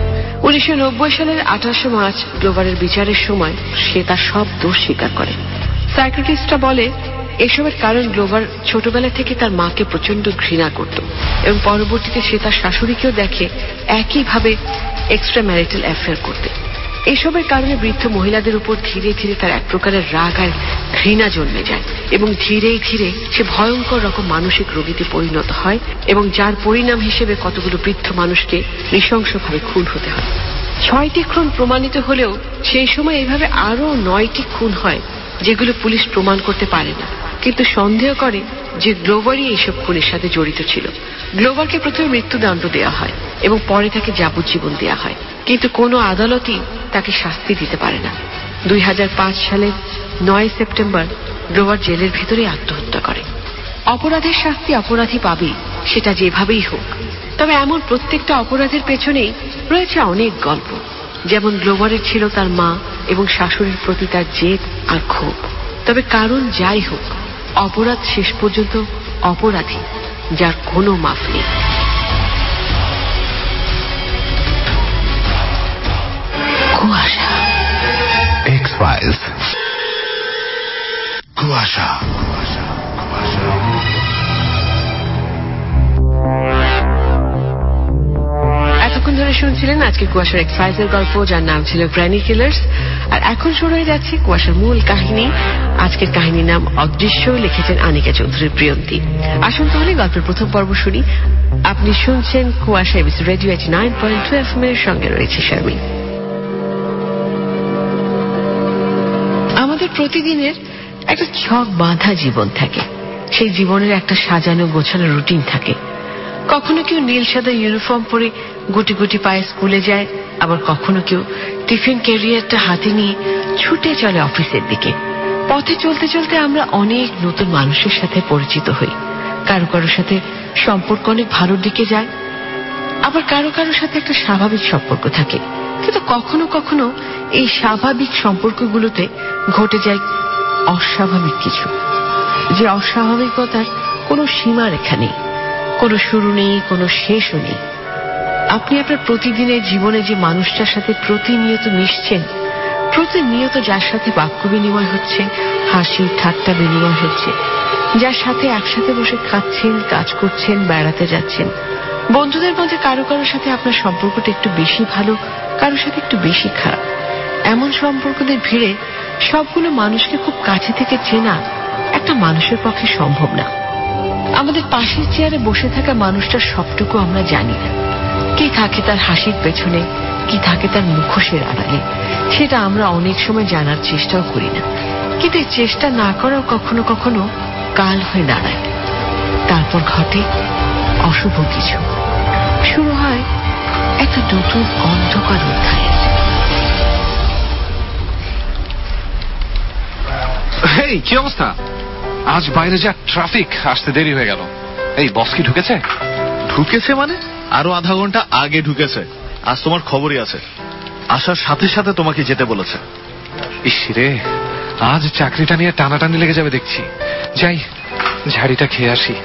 1990 সালের 28 মার্চ গ্লোভারের বিচারের সময় সে তার সব দোষ স্বীকার করে। সাইকিয়াট্রিস্টরা বলে এসবের কারণ গ্লোভার ছোটবেলা থেকে তার মাকে প্রচন্ড ঘৃণা করত এবং পরবর্তীতে সে তার শাশুড়িকেও দেখে একইভাবে এক্সট্রা ম্যারিটাল অ্যাফেয়ার করতে। এসবের কারণে বৃদ্ধ মহিলাদের উপর ধীরে ধীরে তার এক প্রকারের রাগ আর ঘৃণা জন্মে যায় এবং ধীরে ধীরে সে ভয়ঙ্কর রকম মানসিক রোগীতে পরিণত হয় এবং যার পরিণাম হিসেবে কতগুলো বৃদ্ধ মানুষকে নৃশংসভাবে খুন হতে হয়। 6টি খুন প্রমাণিত হলেও সেই সময় এইভাবে আরো 9টি খুন হয় যেগুলো পুলিশ প্রমাণ করতে পারে না, কিন্তু সন্দেহ করে যে গ্লোভারই এইসব খুনের সাথে জড়িত ছিল। গ্লোভারকে প্রথমে মৃত্যুদণ্ড দেওয়া হয় এবং পরে তাকে যাবজ্জীবন দেওয়া হয়, কিন্তু কোনো আদালতই তাকে শাস্তি দিতে পারে না। 2005 সালের 9 সেপ্টেম্বর গ্লোভার জেলের ভিতরে আত্মহত্যা করে। অপরাধের শাস্তি অপরাধী পাবে, সেটা যেভাবেই হোক। তবে এমন প্রত্যেকটা অপরাধের পেছনেই রয়েছে অনেক গল্প। যেমন গ্লোভারের ছিল তার মা এবং শাশুড়ির প্রতি তার জেদ আর ক্ষোভ। তবে কারণ যাই হোক, অপরাধ শেষ পর্যন্ত অপরাধী, যার কোনো মাফ নেই। কুয়াশা, X-Files, কুয়াশা। এতক্ষণ ধরে শুনছিলেন আজকে কুয়াশার এক্স-ফাইলসের গল্প, যার নাম ছিল গ্র্যানি কিলার্স। আর এখন শুরু হয়ে যাচ্ছে কুয়াশার মূল কাহিনী। আজকের কাহিনীর নাম অদৃশ্য, লিখেছেন আনিকা চৌধুরী প্রিয়ন্তী। আসুন তাহলে গল্পের প্রথম পর্ব শুনি। আপনি শুনছেন কুয়াশা এবিসি রেডিও 89.2 FM এর সঙ্গে রয়েছে শারমিন। আমাদের প্রতিদিনের একটা ছক বাঁধা জীবন থাকে। সেই জীবনের একটা সাজানো গোছানো রুটিন থাকে। কখনো কেউ নীল সাদা ইউনিফর্ম পরে গুটি গুটি পায়ে স্কুলে যায়, আবার কখনো কেউ টিফিন ক্যারিয়ারটা হাতে নিয়ে ছুটে চলে অফিসের দিকে। পথে চলতে চলতে আমরা অনেক নতুন মানুষের সাথে পরিচিত হই। কারো কারোর সাথে সম্পর্ক অনেক ভালোর দিকে যায়, আবার কারো কারোর সাথে একটা স্বাভাবিক সম্পর্ক থাকে। কিন্তু কখনো কখনো এই স্বাভাবিক সম্পর্কগুলোতে ঘটে যায় অস্বাভাবিক কিছু, যে অস্বাভাবিকতার কোনো সীমা রেখা নেই, কোনো শুরু নেই, কোনো শেষও নেই। আপনি আপনার প্রতিদিনের জীবনে যে মানুষটার সাথে প্রতিনিয়ত মিশছেন, প্রতিনিয়ত যার সাথে বাক্য বিনিময় হচ্ছে, হাসি ঠাট্টা বিনিময় হচ্ছে, যার সাথে একসাথে বসে খাচ্ছেন, কাজ করছেন, বেড়াতে যাচ্ছেন, বন্ধুদের মধ্যে কারো কারোর সাথে আপনার সম্পর্কটা একটু বেশি ভালো, কারোর সাথে একটু বেশি খারাপ, এমন সম্পর্কদের ভিড়ে সবগুলো মানুষকে খুব কাছে থেকে চেনা একটা মানুষের পক্ষে সম্ভব না। আমাদের পাশের চেয়ারে বসে থাকা মানুষটার সবটুকু আমরা জানি না। কি থাকে তার হাসির পেছনে, কি থাকে তার মুখোশের আড়ালে, সেটা আমরা অনেক সময় জানার চেষ্টাও করি না। কিন্তু এই চেষ্টা না করাও কখনো কখনো কাল হয়ে দাঁড়ায়। তারপর ঘটে অশুভ কিছু, শুরু হয় একটা নতুন অন্ধকার অধ্যায়। হেই, কি অবস্থা? আজ বাইরে যা ট্রাফিক, আসতে দেরি হয়ে গেল। এই বস কি ঢুকেছে? ঢুকেছে মানে আরো আধা ঘন্টা আগে ঢুকেছে। আজ তোমার খবরই আছে, আসার সাথে সাথে তোমাকে যেতে বলেছে। ইস রে, আজ চাকরিটা নিয়ে টানাটানি লেগে যাবে দেখছি। যাই, ঝাড়িটা খেয়ে আসি।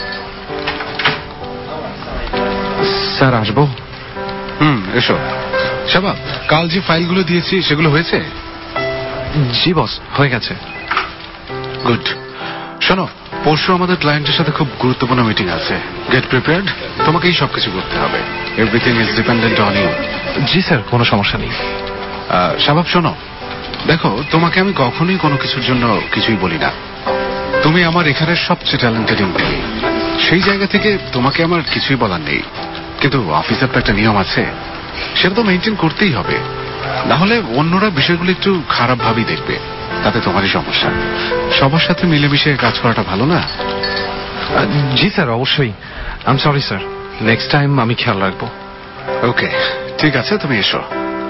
স্যার আসবো? এসো। শাবাব, কাল যে ফাইলগুলো দিয়েছি সেগুলো হয়েছে? জি বস, হয়ে গেছে। গুড। শোনো, পরশু আমাদের ক্লায়েন্টের সাথে খুব গুরুত্বপূর্ণ মিটিং আছে। গেট প্রিপেয়ার্ড, তোমাকেই সবকিছু করতে হবে। Everything is dependent on you. জি স্যার, কোনো সমস্যা নেই। শাবাব শোনো, দেখো, তোমাকে আমি কখনোই কোনো কিছুর জন্য কিছুই বলি না। তুমি আমার এখানের সবচেয়ে ট্যালেন্টেড এমপ্লয়ি, সেই জায়গা থেকে তোমাকে আমার কিছুই বলার নেই। কিন্তু অফিসের তো একটা নিয়ম আছে, সেটা তো মেনটেন করতেই হবে, না হলে অন্যরা বিষয়গুলো একটু খারাপ ভাবেই দেখবে, তাতে তোমারই সমস্যা। সবার সাথে মিলেমিশে কাজ করাটা ভালো না? জি স্যার, অবশ্যই। I am sorry sir, next time আমি খেয়াল রাখবো। ওকে, ঠিক আছে, তুমি এসো।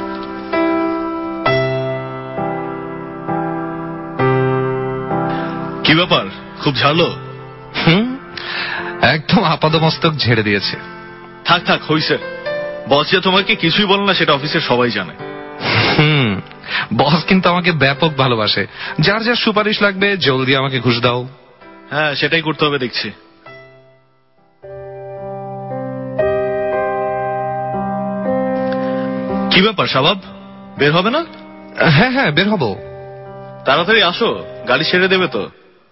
কি ব্যাপার, খুব ঝাড়লো? একদম আপাদমস্তক ঝেড়ে দিয়েছে। থাক থাক, হইছে। বস যে তোমাকে কিছুই বলে না সেটা অফিসের সবাই জানে। বস কিন্তু আমাকে ব্যাপক ভালোবাসে। যার যার সুপারিশ লাগবে জলদি আমাকে ঘুষ দাও। হ্যাঁ, সেটাই করতে হবে দেখছি। কি ব্যাপার শাবাব, বের হবে না? হ্যাঁ হ্যাঁ, বের হবো। তাড়াতাড়ি আসো, গাড়ি ছেড়ে দেবে তো।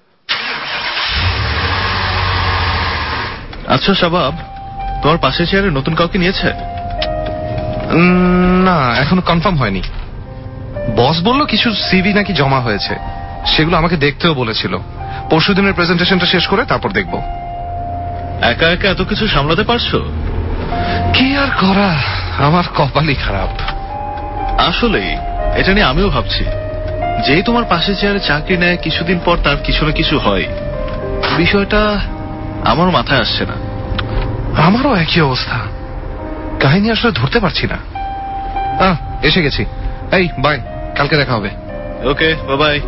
আচ্ছা শাবাব, তোমার পাশের চেয়ারে নতুন কাউকে নিয়েছে? না, এখনো কনফার্ম হয়নি। বস বলল কিছু সিভি নাকি জমা হয়েছে, সেগুলো আমাকে দেখতেও বলেছিল। পরশুদিনের প্রেজেন্টেশনটা শেষ করে তারপর দেখব। একা একা এত কিছু সামলাতে পারছো? কি আর করা, আমার কপালই খারাপ। আসলে এটা নিয়ে আমিও ভাবছি, যেই তোমার পাশে চেয়ারে চাকরি নেয় কিছুদিন পর তার কিছু না কিছু হয়, বিষয়টা আমার মাথায় আসছে না। আমারও একই অবস্থা, কাহিনী আসলে ধরতে পারছি না। এসে গেছি। এই বাই, কালকে দেখা হবে। ওকে, বাই।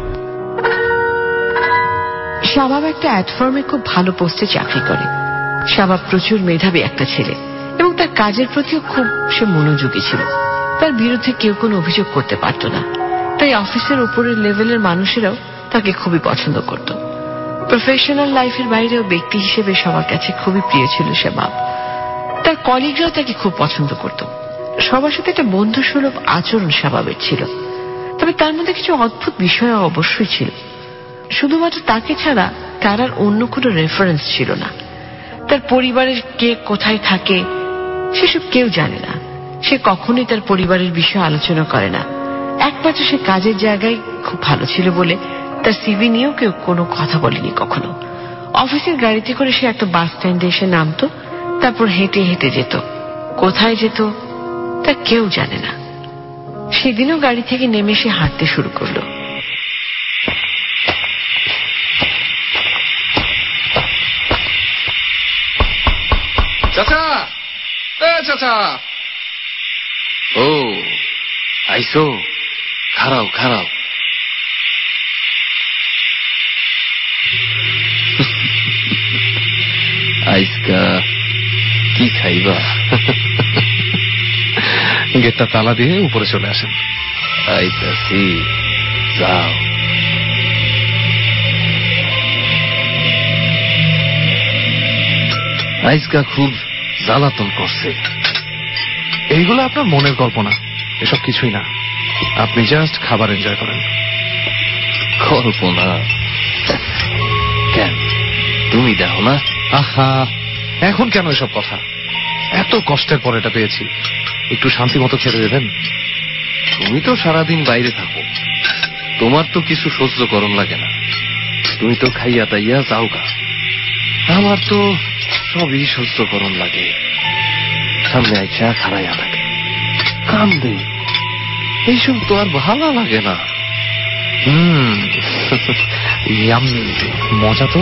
শাবাব একটা অ্যাড ফার্মে খুব ভালো পোস্টে চাকরি করে। শাবাব প্রচুর মেধাবী একটা ছেলে এবং তার কাজের প্রতিও খুব সে মনোযোগী ছিল। তার বিরুদ্ধে কেউ কোনো অভিযোগ করতে পারত না, তাই অফিসের উপরের লেভেলের মানুষেরাও তাকে খুবই পছন্দ করত। প্রফেশনাল লাইফের বাইরেও ব্যক্তি হিসেবে সবার কাছে খুবই প্রিয় ছিল শাবাব। তার কলিগরাও তাকে খুব পছন্দ করত। সবার সাথে একটা বন্ধুসুলভ আচরণ শাবাবের ছিল। তবে তার মধ্যে কিছু অদ্ভুত বিষয় অবশ্যই ছিল। শুধুমাত্র তাকে ছাড়া তার আর অন্য কোনো রেফারেন্স ছিল না। তার পরিবারের কে কোথায় থাকে সেসব কেউ জানে না। সে কখনোই তার পরিবারের বিষয়ে আলোচনা করে না। একমাত্র সে কাজের জায়গায় খুব ভালো ছিল বলে তার সিভি নিয়েও কেউ কোনো কথা বলেনি কখনো। অফিসের গাড়িতে করে সে একটা বাস স্ট্যান্ডে এসে নামতো, তারপর হেঁটে হেঁটে যেত। কোথায় যেত তা কেউ জানে না। সেদিনও গাড়ি থেকে নেমে সে হাঁটতে শুরু করলো। চাচা, চাচা। ও আইসো, খারাও খারাও। আইসকা কি খাইবা? গেটটা তালা দিয়ে উপরে চলে আসেন। আইতাছি, যাও। আইসকা খুব জ্বালাতন করছে। এইগুলো আপনার মনের কল্পনা, এসব কিছুই না। আপনি জাস্ট খাবার এনজয় করেন। কল্পনা? কেন, তুমি দেখো না? আহা, এখন কেন এসব কথা? এত কষ্টের পর এটা পেয়েছি, একটু শান্তি মতো খেতে দেবেন। তুমি তো সারাদিন বাইরে থাকো, তোমার তো কিছু সহ্য করণ লাগে না। তুমি তো খাইয়া তাইয়া যাও গা। আমার তো সবই সহ্য করণ লাগে। সামনে আইসা খারাইয়া থাকে, কান্দে, এইসব তো আর ভালো লাগে না। মজা তো।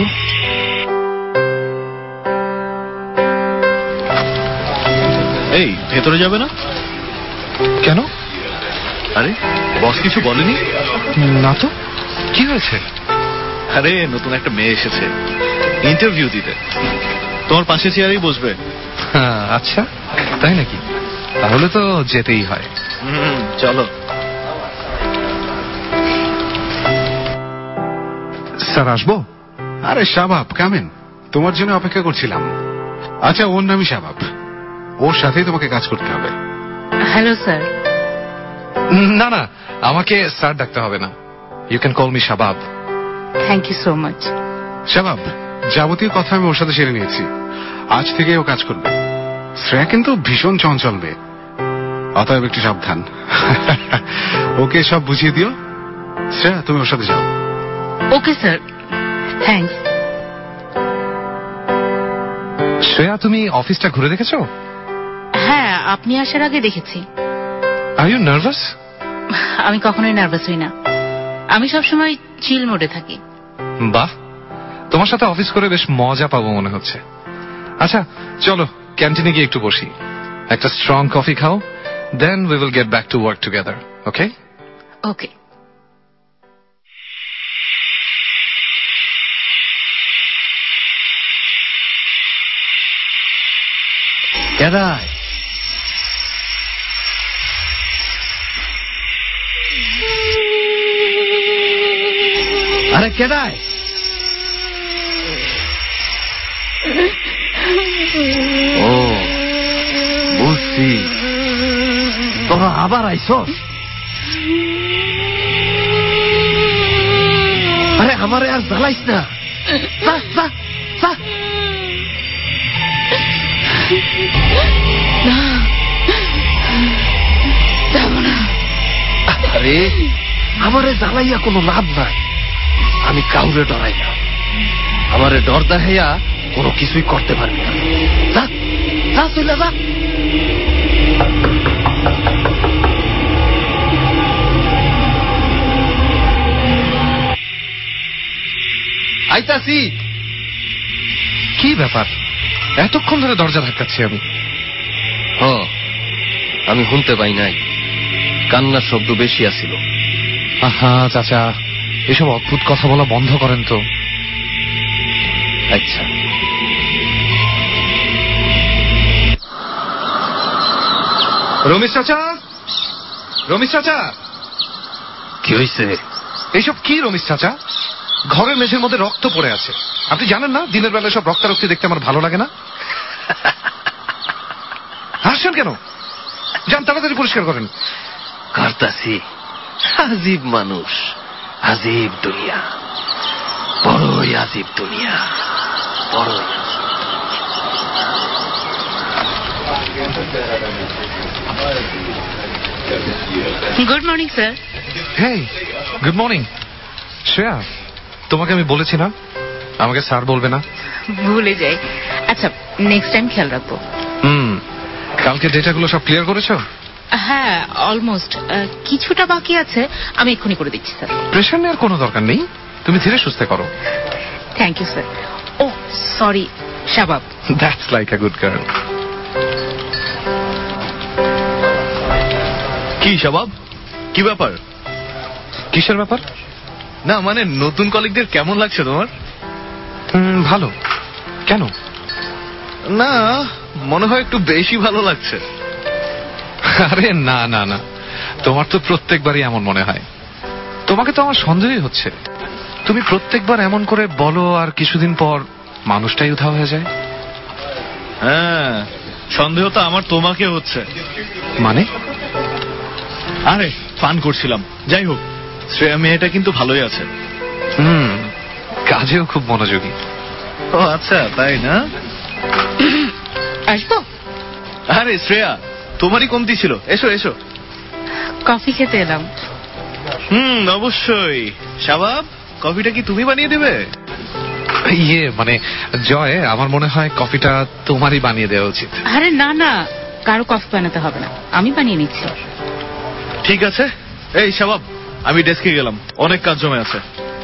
এই ভেতরে যাবে না? কেন? আরে বস কিছু বলেনি? না তো, কি হয়েছে? আরে নতুন একটা মেয়ে এসেছে ইন্টারভিউ দিতে, তোমার পাশে চেয়ারেই বসবে। আচ্ছা, তাই নাকি? তাহলে তো যেতেই হয়। চলো। স্যার আসবো? আরে শাবাব, কামেন, তোমার জন্য অপেক্ষা করছিলাম। আচ্ছা, ওর নামই শাবাব, ওর সাথেই তোমাকে কাজ করতে হবে। Hello sir. না না, আমাকে স্যার ডাকতে হবে না। You can call me Shabab. Thank you so much. Shabab, যাবতীয় কথা আমি ওর সাথে সেরে নিয়েছি। আজ থেকে ও কাজ করবে। শ্রেয়া কিন্তু ভীষণ চঞ্চল মেয়ে, অতএব একটু সাবধান। ওকে সব বুঝিয়ে দিও। শ্রেয়া, তুমি ওর সাথে যাও। Okay sir, thanks. শ্রেয়া, তুমি অফিসটা ঘুরে দেখেছো? হ্যাঁ, আপনি আসার আগে দেখেছি। Are you nervous? আমি কখনোই নার্ভাস হই না, আমি সবসময় চিল মোডে থাকি। বাহ, তোমার সাথে অফিস করে বেশ মজা পাবো মনে হচ্ছে। আচ্ছা চলো, ক্যান্টিনে গিয়ে একটু বসি, একটা স্ট্রং কফি খাও, then we will get back to work together. Okay? Okay. কেডাই? আরে কেডাই? ও বুঝছি, তোরা আবার আইসস? আরে আমারে আর জ্বালাইস না, যা যা যা। না, যাব না। আরে রে, আমারে জ্বালাইয়া কোনো লাভ নাই। আমি কাউরে ডরাই না। আমারে ডর দেখাইয়া কোনো কিছুই করতে পারবি না। যা যা, চলে যা। আইতাছি। কি ব্যাপার, এতক্ষণ ধরে দরজা ধাক্কাচ্ছি আমি। আমি শুনতে পাই নাই, কান্নার শব্দ বেশি আসিল। আহা চাচা, এসব অদ্ভুত কথা বলা বন্ধ করেন তো। আচ্ছা। রমেশ চাচা, রমেশ চাচা। কি হয়েছে? এইসব কি রমেশ চাচা? ঘরের মেঝের মধ্যে রক্ত পড়ে আছে। আপনি জানেন না দিনের বেলা সব রক্তারক্তি দেখতে আমার ভালো লাগে না। হাসছেন কেন? যান তাড়াতাড়ি পরিষ্কার করেন। করতাছি। আজীব মানুষ, আজীব দুনিয়া, বড়ই আজীব দুনিয়া, বড়ই। Good morning sir. Hey, good morning. Shreya, তোমাকে আমি বলেছি না আমাকে স্যার বলবে না? ভুলে যাই। আচ্ছা, নেক্সট টাইম খেয়াল রাখবো। কালকে ডেটাগুলো সব ক্লিয়ার করেছো? হ্যাঁ, অলমোস্ট। কিছুটা বাকি আছে, আমি এক্ষুনি করে দিচ্ছি স্যার। প্রেশার নেওয়ার কোনো দরকার নেই, তুমি ধীরে সুস্থে করো। Thank you sir. Oh sorry, Shabab. That's like a good girl. কি শাবাব, কি ব্যাপার? কিসের ব্যাপার? না মানে নতুন কলিগদের কেমন লাগছে তোমার? ভালো। কেন? না, মনে হয় একটু বেশি ভালো লাগছে। আরে না না না, তোমার তো প্রত্যেকবারই এমন মনে হয়। তোমাকে তো আমার সন্দেহই হচ্ছে। তুমি প্রত্যেকবার এমন করে বলো আর কিছুদিন পর মানুষটাই উধাও হয়ে যায়। হ্যাঁ, সন্দেহ তো আমার তোমাকে হচ্ছে। মানে? আরে ফান করছিলাম। যাই হোক, শ্রেয়া মেয়েটা কিন্তু ভালোই আছে। কাজেও খুব মনোযোগী। ও আচ্ছা, তাই না? আসবো? আরে শ্রেয়া, তোমারই কমতি ছিল। এসো এসো। কফি খেতে এলাম। অবশ্যই। শাবাব, কফিটা কি তুমি বানিয়ে দেবে? ইয়ে মানে জয়, আমার মনে হয় কফিটা তোমারই বানিয়ে দেওয়া উচিত। আরে না না, কারো কফি বানাতে হবে না, আমি বানিয়ে নিচ্ছি। ঠিক আছে। এই শাবাব, আমি ডেস্কে গেলাম, অনেক কাজ জমে আছে।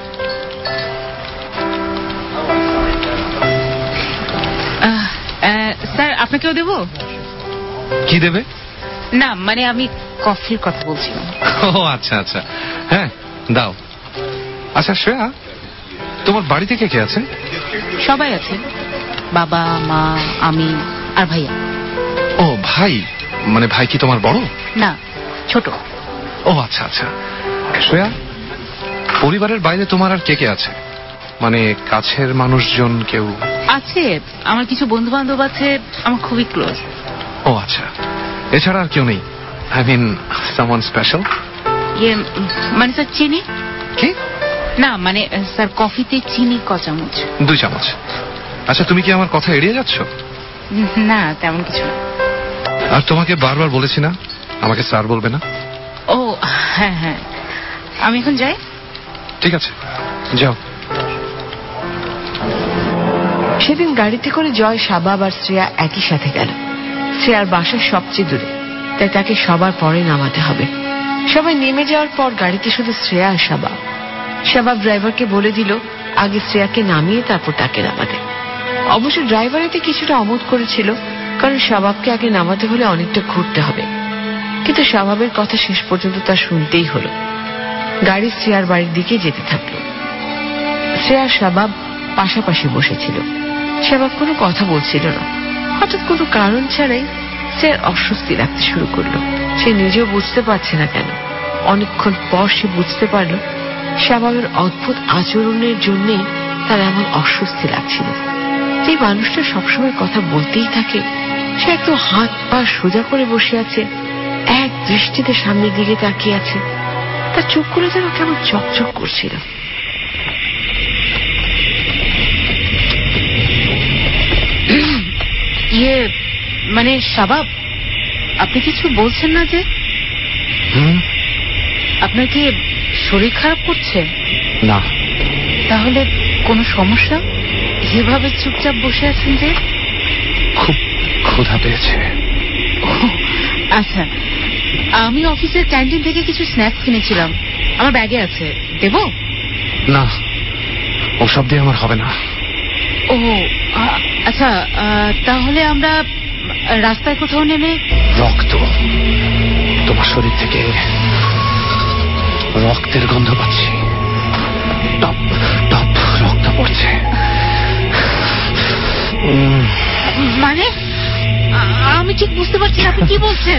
স্যার, আপনাকেও দেবো? কি দেবে? না মানে আমি কফির কথা বলছিলাম। ও আচ্ছা আচ্ছা, হ্যাঁ দাও। আচ্ছা শ্রেয়া, তোমার বাড়িতে কে কে আছে? সবাই আছে, বাবা মা আমি আর ভাইয়া। ও ভাই, মানে ভাই কি তোমার বড়? না, ছোট। ও আচ্ছা আচ্ছা। শ্রেয়া, পরিবারের বাইরে তোমার আর কে কে আছে? মানে কাছের মানুষজন কেউ আছে? আমার কিছু বন্ধু বান্ধব আছে, আমার খুবই ক্লোজ। ও আচ্ছা, এছাড়া আর কেউ নেই? I mean someone special? ইয়ে মানে স্যার চিনি। কি? না মানে স্যার কফিতে চিনি ক চামচ? 2 চামচ। আচ্ছা, তুমি কি আমার কথা এড়িয়ে যাচ্ছ? না তেমন কিছু না। আর তোমাকে বারবার বলেছি না আমাকে স্যার বলবে না? ও হ্যাঁ হ্যাঁ, আমি এখন যাই। ঠিক আছে, যাও। সেদিন গাড়িতে করে জয়, শাবাব আর শ্রেয়া একই সাথে গেল। শ্রেয়ার বাসার সবচেয়ে দূরে, তাই তাকে সবার পরে নামাতে হবে। সবাই নেমে যাওয়ার পর গাড়িতে শুধু শ্রেয়া আর শাবাব। শাবাব ড্রাইভারকে বলে দিল আগে শ্রেয়াকে নামিয়ে তারপর তাকে নামাতে। অবশ্য ড্রাইভার এতে কিছুটা অমত করেছিল, কারণ শাবাবকে আগে নামাতে হলে অনেকটা ঘুরতে হবে। কিন্তু শাবাবের কথা শেষ পর্যন্ত তার শুনতেই হলো। গাড়ি শ্রেয়ার বাড়ির দিকে যেতে থাকলো। শ্রেয়া শাবাব পাশাপাশি বসেছিল। শাবাব কোনো কথা বলছিল না। হঠাৎ কোনো কারণ ছাড়াই শ্রেয়ার অস্বস্তি লাগতে শুরু করলো। সে নিজেও বুঝতে পারছে না কেন। অনেকক্ষণ পর সে বুঝতে পারল শাবাবের অদ্ভুত আচরণের জন্যই তার এমন অস্বস্তি লাগছিল। যে মানুষটা সবসময় কথা বলতেই থাকে, সে একদম হাত পা সোজা করে বসে আছে, এক দৃষ্টিতে সামনের দিকে তাকিয়ে আছে। তার চোখগুলো যেন কেমন চকচক করছিল। ইয়ে মানে শাবাব, আপনি কিছু বলছেন না যে? আপনার কি শরীর খারাপ করছে? না। তাহলে কোনো সমস্যা? এভাবে চুপচাপ বসে আছেন যে? খুব ক্ষুধা পেয়েছে। আচ্ছা, আমি অফিসের ক্যান্টিন থেকে কিছু স্ন্যাক্স কিনেছিলাম, আমার ব্যাগে আছে, দেব? না, ওসব দিয়ে আমার হবে না। ও আচ্ছা, তাহলে আমরা রাস্তায় কোথাও নেমে। রক্ত, তোমার শরীর থেকে রক্তের গন্ধ পাচ্ছি। টপ টপ রক্ত পড়ছে। মানে আমি ঠিক বুঝতে পারছি না আপনি কি বলছেন।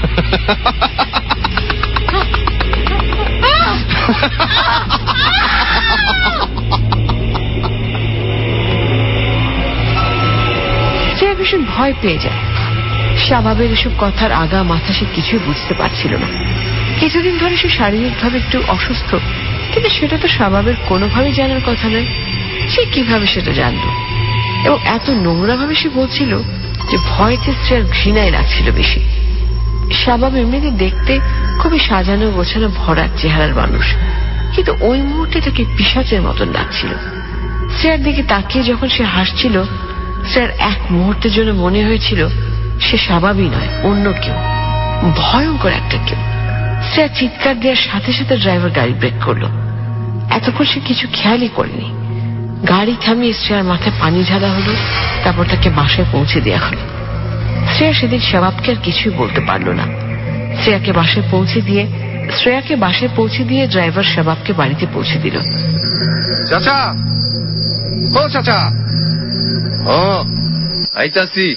সে ভীষণ ভয় পেয়ে যায়। শাবাবের এসব কথার আগা মাথা সে কিছুই বুঝতে পারছিল না। কিছুদিন ধরে সে শারীরিকভাবে একটু অসুস্থ, কিন্তু সেটা তো শাবাবের কোনোভাবেই জানার কথা নয়। সে কিভাবে সেটা জানলো? এবং এত নোংরা ভাবে সে বলছিল যে ভয়তে সে আর ঘৃণায় লাগছিল বেশি। শাবাব এমনিতে দেখতে খুবই সাজানো গোছানো ভরাট চেহারার মানুষ, কিন্তু ওই মুহূর্তে তাকে পিশাচের মতন লাগছিল। শ্রেয়ার দিকে তাকিয়ে যখন সে হাসছিল, শ্রেয়ার এক মুহূর্তের জন্য মনে হয়েছিল সে শাবাবই নয়, অন্য কেউ, ভয়ঙ্কর একটা কেউ। শ্রেয়া চিৎকার দেওয়ার সাথে সাথে ড্রাইভার গাড়ি ব্রেক করলো। এতক্ষণ সে কিছু খেয়ালই করেনি। গাড়ি থামিয়ে শ্রেয়ার মাথায় পানি ঢালা হলো, তারপর তাকে বাসায় পৌঁছে দেওয়া হলো। শ্রেয়া সেদিন শাবাবকে আর কিছুই বলতে পারল না। শ্রেয়াকে বাসায় পৌঁছে দিয়ে ড্রাইভার শাবাবকে বাড়িতে পৌঁছে দিল। চাচা, ও চাচা। ও আইতাছি।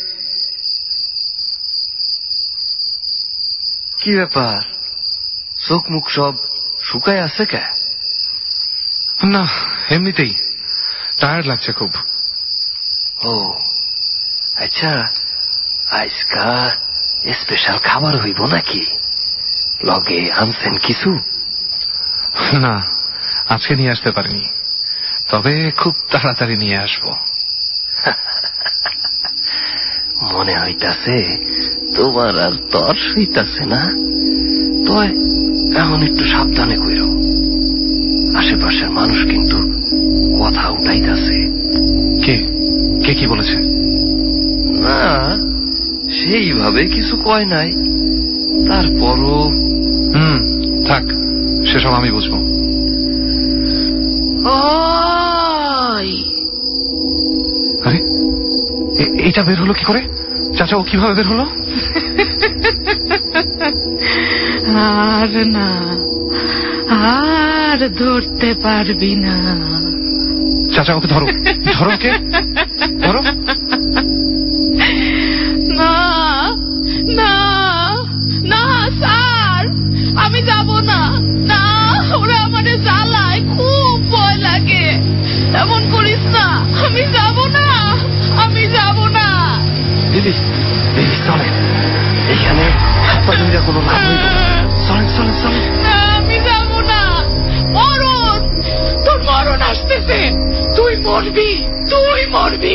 কি ব্যাপার, চোখ মুখ সব শুকায় আছে কে? না, এমনিতেই টায়ার্ড লাগছে খুব। ও আচ্ছা, আজকা স্পেশাল খাবার হইব নাকি? লগে আনছেন কিছু? না, আজকে নিয়ে আসতে পারিনি, তবে খুব তাড়াতাড়ি নিয়ে আসবো। মনে হইতাছে তোমার আর তর্স হইতাছে না? তয় এখন একটু সাবধানে কইরো, আশেপাশের মানুষ কিন্তু কথা উঠাইতাছে। কে কে কি বলেছে? না, সেইভাবে কিছু কয় নাই, তারপরও। থাক, সেসব আমি বুঝবো। আরে এটা বের হলো কি করে? চাচা, ও কিভাবে বের হলো? আর না, আর ধরতে পারবি না। চাচা, ওকে ধরো, ধরো ওকে, ধরো। না না না স্যার, আমি যাব না। না, ওরা আমাদের জ্বালায়, খুব ভয় লাগে। এমন করিস না, আমি যাব না, আমি যাব না। দিদি, দিদি চলেন, এখানে হাত পা ধরে কোনো লাভ হইব না। চলেন চলেন চলেন। না, আমি যাব না। মরণ, তোর মরণ আসতেছে, তুই মরবি, তুই মরবি।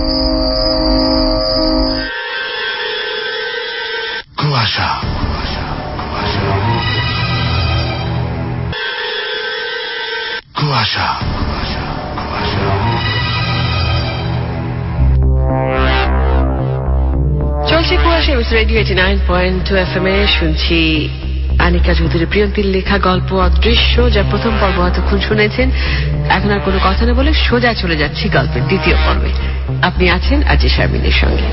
কুয়াশা, কুয়াশা, চলছে কুয়াশা রেডিও 89.2 FM এ। শুনছি আনিকা চৌধুরী প্রিয়ন্তীর লেখা গল্প অদৃশ্য, যার প্রথম পর্ব এতক্ষণ শুনেছেন। এখন আর কোনো কথা না বলে সোজা চলে যাচ্ছি গল্পের দ্বিতীয় পর্বে। আপনি আছেন আজি শারমিনের সঙ্গে।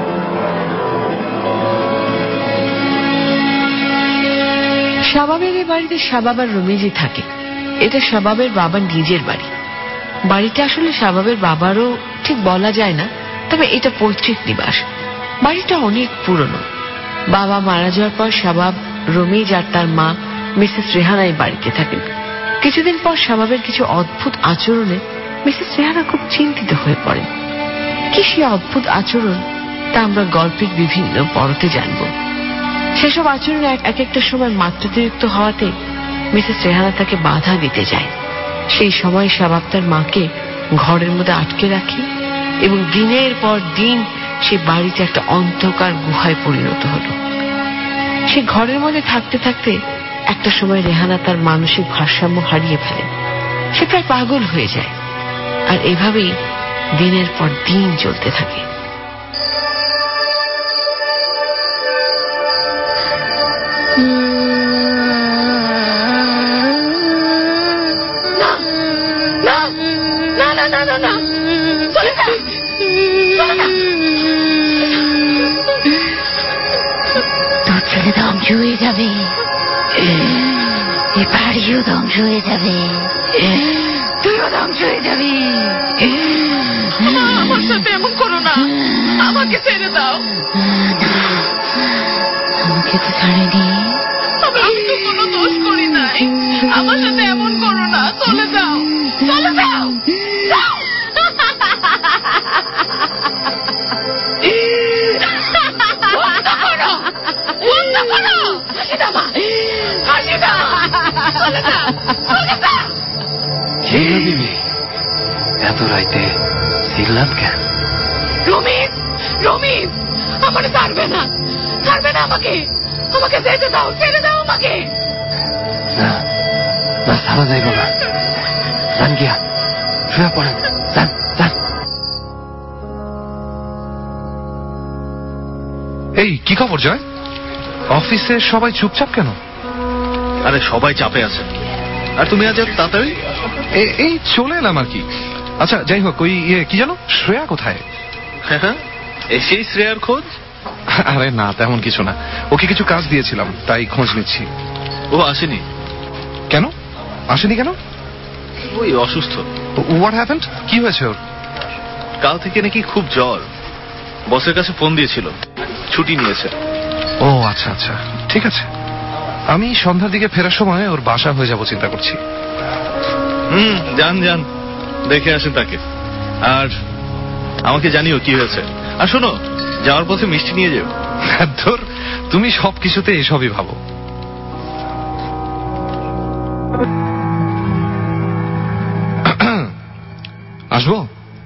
শাবাবের এই বাড়িতে শাবাব আর রমিজি থাকে। এটা শাবাবের বাবার নিজের বাড়ি। বাড়িটা আসলে শাবাবের বাবারও ঠিক বলা যায় না, তবে এটা পৈতৃক নিবাস। বাড়িটা অনেক পুরনো। বাবা মারা যাওয়ার পর শাবাব, রমিজ আর তার মা মিসেস রেহানা এই বাড়িতে থাকেন। কিছুদিন পর শাবাবের কিছু অদ্ভুত আচরণে মিসেস রেহানা খুব চিন্তিত হয়ে পড়েন। কি সে অদ্ভুত আচরণ, তা আমরা গল্পের বিভিন্ন পরতে জানব। সেসব আচরণ এক একটা সময় মাত্রাতিরিক্ত হওয়াতে মিসেস রেহানা তাকে বাধা দিতে যায়। সেই সময় শাবাব তার মাকে ঘরের মধ্যে আটকে রাখে এবং দিনের পর দিন সে বাড়িতে একটা অন্ধকার গুহায় পরিণত হল। সে ঘরের মধ্যে থাকতে থাকতে একটা সময় রেহানা তার মানসিক ভারসাম্য হারিয়ে ফেলে। সে প্রায় পাগল হয়ে যায়। আর এভাবেই দিনের পর দিন চলতে থাকে। তোর ছেলে ধ্বংস হয়ে যাবে, এ বাড়িও ধ্বংস হয়ে যাবে, তুইও ধ্বংস হয়ে যাবি। আমার সাথে এমন করো না, আমাকে ছেড়ে দাও। আমাকে তো ছাড়েনি। আমি তো কোনো দোষ করি নাই, আমার সাথে এমন করো না, চলে যাও, চলে যাও, যাও। এত রাইতে চিল্লাম কেন? রমিজ, রমিজ, আমার ছাড়বে না, ছাড়বে না আমাকে, আমাকে যেতে দাও, ছেড়ে দাও আমাকে। না না, ছাড়া যাইব না। যান গিয়া শুয়ে পড়েন, যান যান। এই কি খবর জয়? অফিসে সবাই চুপচাপ কেন? আরে সবাই চাপে আছে, আর তুমি আজ এত তাড়াতাড়ি? এই চলে এলাম আর কি। আচ্ছা যাই হোক, ওই কি জানো, শ্রেয়া কোথায়? হ্যাঁ, এসেই শ্রেয়ার খোঁজ? আরে না, তেমন কিছু না, ওকে কিছু কাজ দিয়েছিলাম তাই খোঁজ নিচ্ছি। ও আসেনি? কেন আসেনি? কেন? ওই অসুস্থ। What happened? কি হয়েছে ওর? কাল থেকে নাকি খুব জ্বর, বসের কাছে ফোন দিয়েছিল, ছুটি নিয়েছে। ও আচ্ছা আচ্ছা, ঠিক আছে। আমি সন্ধ্যার দিকে ফেরার সময় ওর বাসা হয়ে যাব চিন্তা করছি। যান যান, দেখে আসেন তাকে, আর আমাকে জানিও কি হয়েছে। আর শোনো, যাওয়ার পথে মিষ্টি নিয়ে যেও। ধর, তুমি সবকিছুতে এসবই ভাবো। আসবো?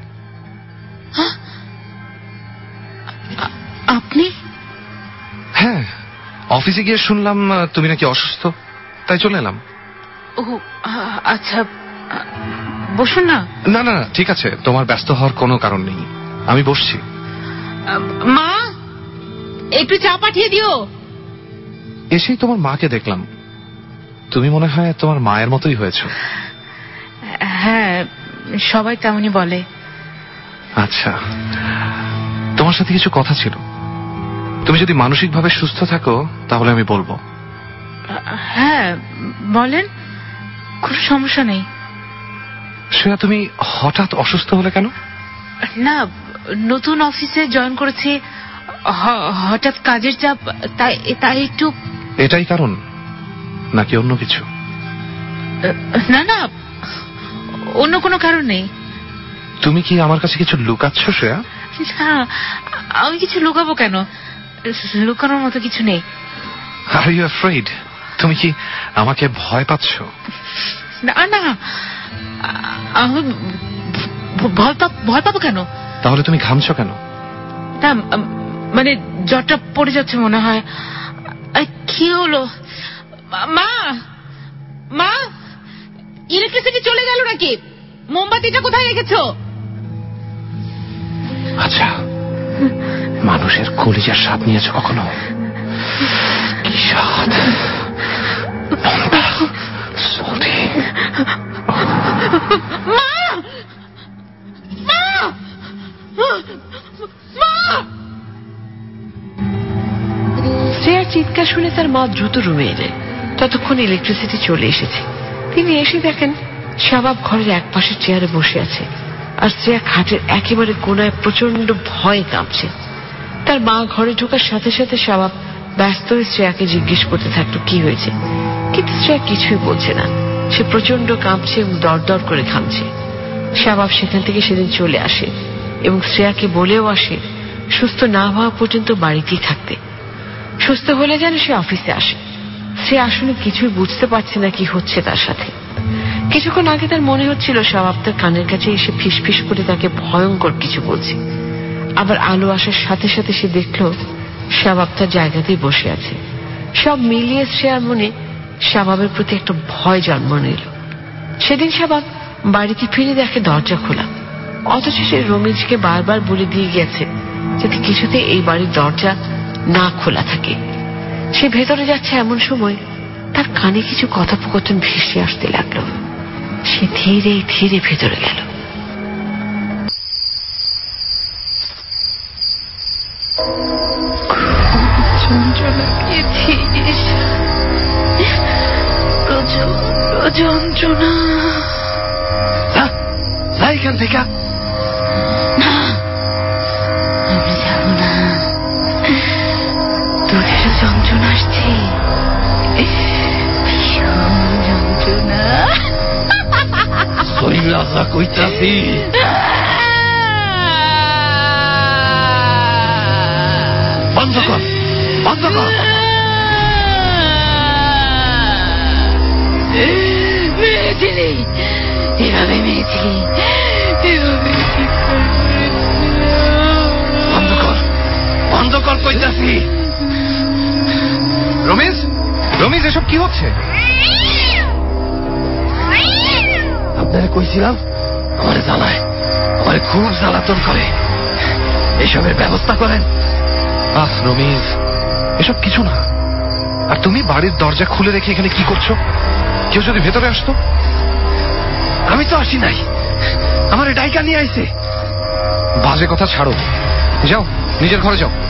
আপনি? হ্যাঁ, অফিসে গিয়ে শুনলাম তুমি নাকি অসুস্থ, তাই চলে এলাম। ও আচ্ছা, বসুন না। না না ঠিক আছে, তোমার ব্যস্ত হওয়ার কোনো কারণ নেই, আমি বসছি। মা, একটু চা পাঠিয়ে দিও। এসেই তোমার মাকে দেখলাম, তুমি মনে হয় তোমার মায়ের মতোই হয়েছ। হ্যাঁ, সবাই তেমনই বলে। আচ্ছা, তোমার সাথে কিছু কথা ছিল। তুমি যদি মানসিকভাবে সুস্থ থাকো তাহলে আমি বলবো। হ্যাঁ বলেন, কোনো সমস্যা নেই। শ্রেয়া, তুমি হঠাৎ অসুস্থ হলে কেন? না, নতুন অফিসে জয়েন করেছি, হঠাৎ কাজের চাপ, তাই একটু। এটাই কারণ নাকি অন্য কিছু? না না, অন্য কোনো কারণ নেই। তুমি কি আমার কাছে কিছু লুকাচ্ছ শ্রেয়া? না, আমি কিছু লুকাবো কেন, লুকানোর মতো কিছু নেই। Are you afraid? তুমি কি আমাকে ভয় পাচ্ছ? না না, আমি ভয় পাবো কেন? তাহলে তুমি ঘামছো কেন? না মানে জ্বরটা পড়ে যাচ্ছে মনে হয়। কি হলো? মা, মা, ইলেকট্রিসিটি চলে গেল নাকি? মোমবাতিটা কোথায় রেখেছো? আচ্ছা, মানুষের কলিজার স্বাদ নিয়েছো কখনো? কি স্বাদ! মা, মা, মা! শ্রেয়ার চিৎকার শুনে তার মা দ্রুত রুমে এলেন। ততক্ষণ ইলেকট্রিসিটি চলে এসেছে। তিনি এসে দেখেন শাবাব ঘরের এক পাশে চেয়ারে বসে আছে, আর শ্রেয়া খাটের একেবারে কোনায় প্রচন্ড ভয়ে কাঁপছে। তার মা ঘরে ঢোকার সাথে সাথে শাবাব ব্যস্ত হয়ে শ্রেয়াকে জিজ্ঞেস করতে থাকলো কি হয়েছে, কিন্তু শ্রেয়া কিছুই বলছে না। সে প্রচন্ড কাঁপছে এবং দরদর করে ঘামছে। শাবাব সেখান থেকে সেদিন চলে আসে এবং শ্রেয়াকে বলেও আসে সুস্থ না হওয়া পর্যন্ত বাড়িতেই থাকতে। সুস্থ হলে যেন সে অফিসে আসে। সে আসলে কিছুই বুঝতে পারছে না কি হচ্ছে তার সাথে। কিছুক্ষণ আগে তার মনে হচ্ছিল শাবাব তার কানের কাছে এসে ফিসফিস করে তাকে ভয়ঙ্কর কিছু বলছে। আবার আলো আসার সাথে সাথে সে দেখল শাবাব তার জায়গাতেই বসে আছে। সব মিলিয়ে শ্রেয়ার মনে শাবাবের প্রতি একটা ভয় জন্ম নিল। সেদিন শাবাব বাড়িতে ফিরে দেখে দরজা খোলা, অথচ সে রমিজকে বারবার বলে দিয়ে গেছে যাতে কিছুতে এই বাড়ির দরজা না খোলা থাকে। সে ভেতরে যাচ্ছে এমন সময় তার কানে কিছু কথোপকথন ভেসে আসতে লাগলো। সে ধীরে ধীরে ভেতরে গেল। যন্ত্রণা এখান থেকে আমি যাব না, তোদেরও যন্ত্রণা আসছে, যন্ত্রণা সইলাসা কইতাছি। বন্ধ কর, বন্ধ কর। মেরেছিলি, এভাবে মেরেছিলি, এভাবে বন্ধ কর, বন্ধ কর কইতাছি। রমেশ, রমেশ, এসব কি হচ্ছে? আপনারা কইছিলাম আমারে জ্বালায়, আমারে খুব জ্বালাতন করে, এসবের ব্যবস্থা করেন। রমেশ, এসব কিছু না। আর তুমি বাড়ির দরজা খুলে রেখে এখানে কি করছো? কেউ যদি ভেতরে আসতো? আমি তো আসি নাই, আমার ডাইকা নিয়ে আইছে। বাজে কথা ছাড়ো, যাও নিজের ঘরে যাও।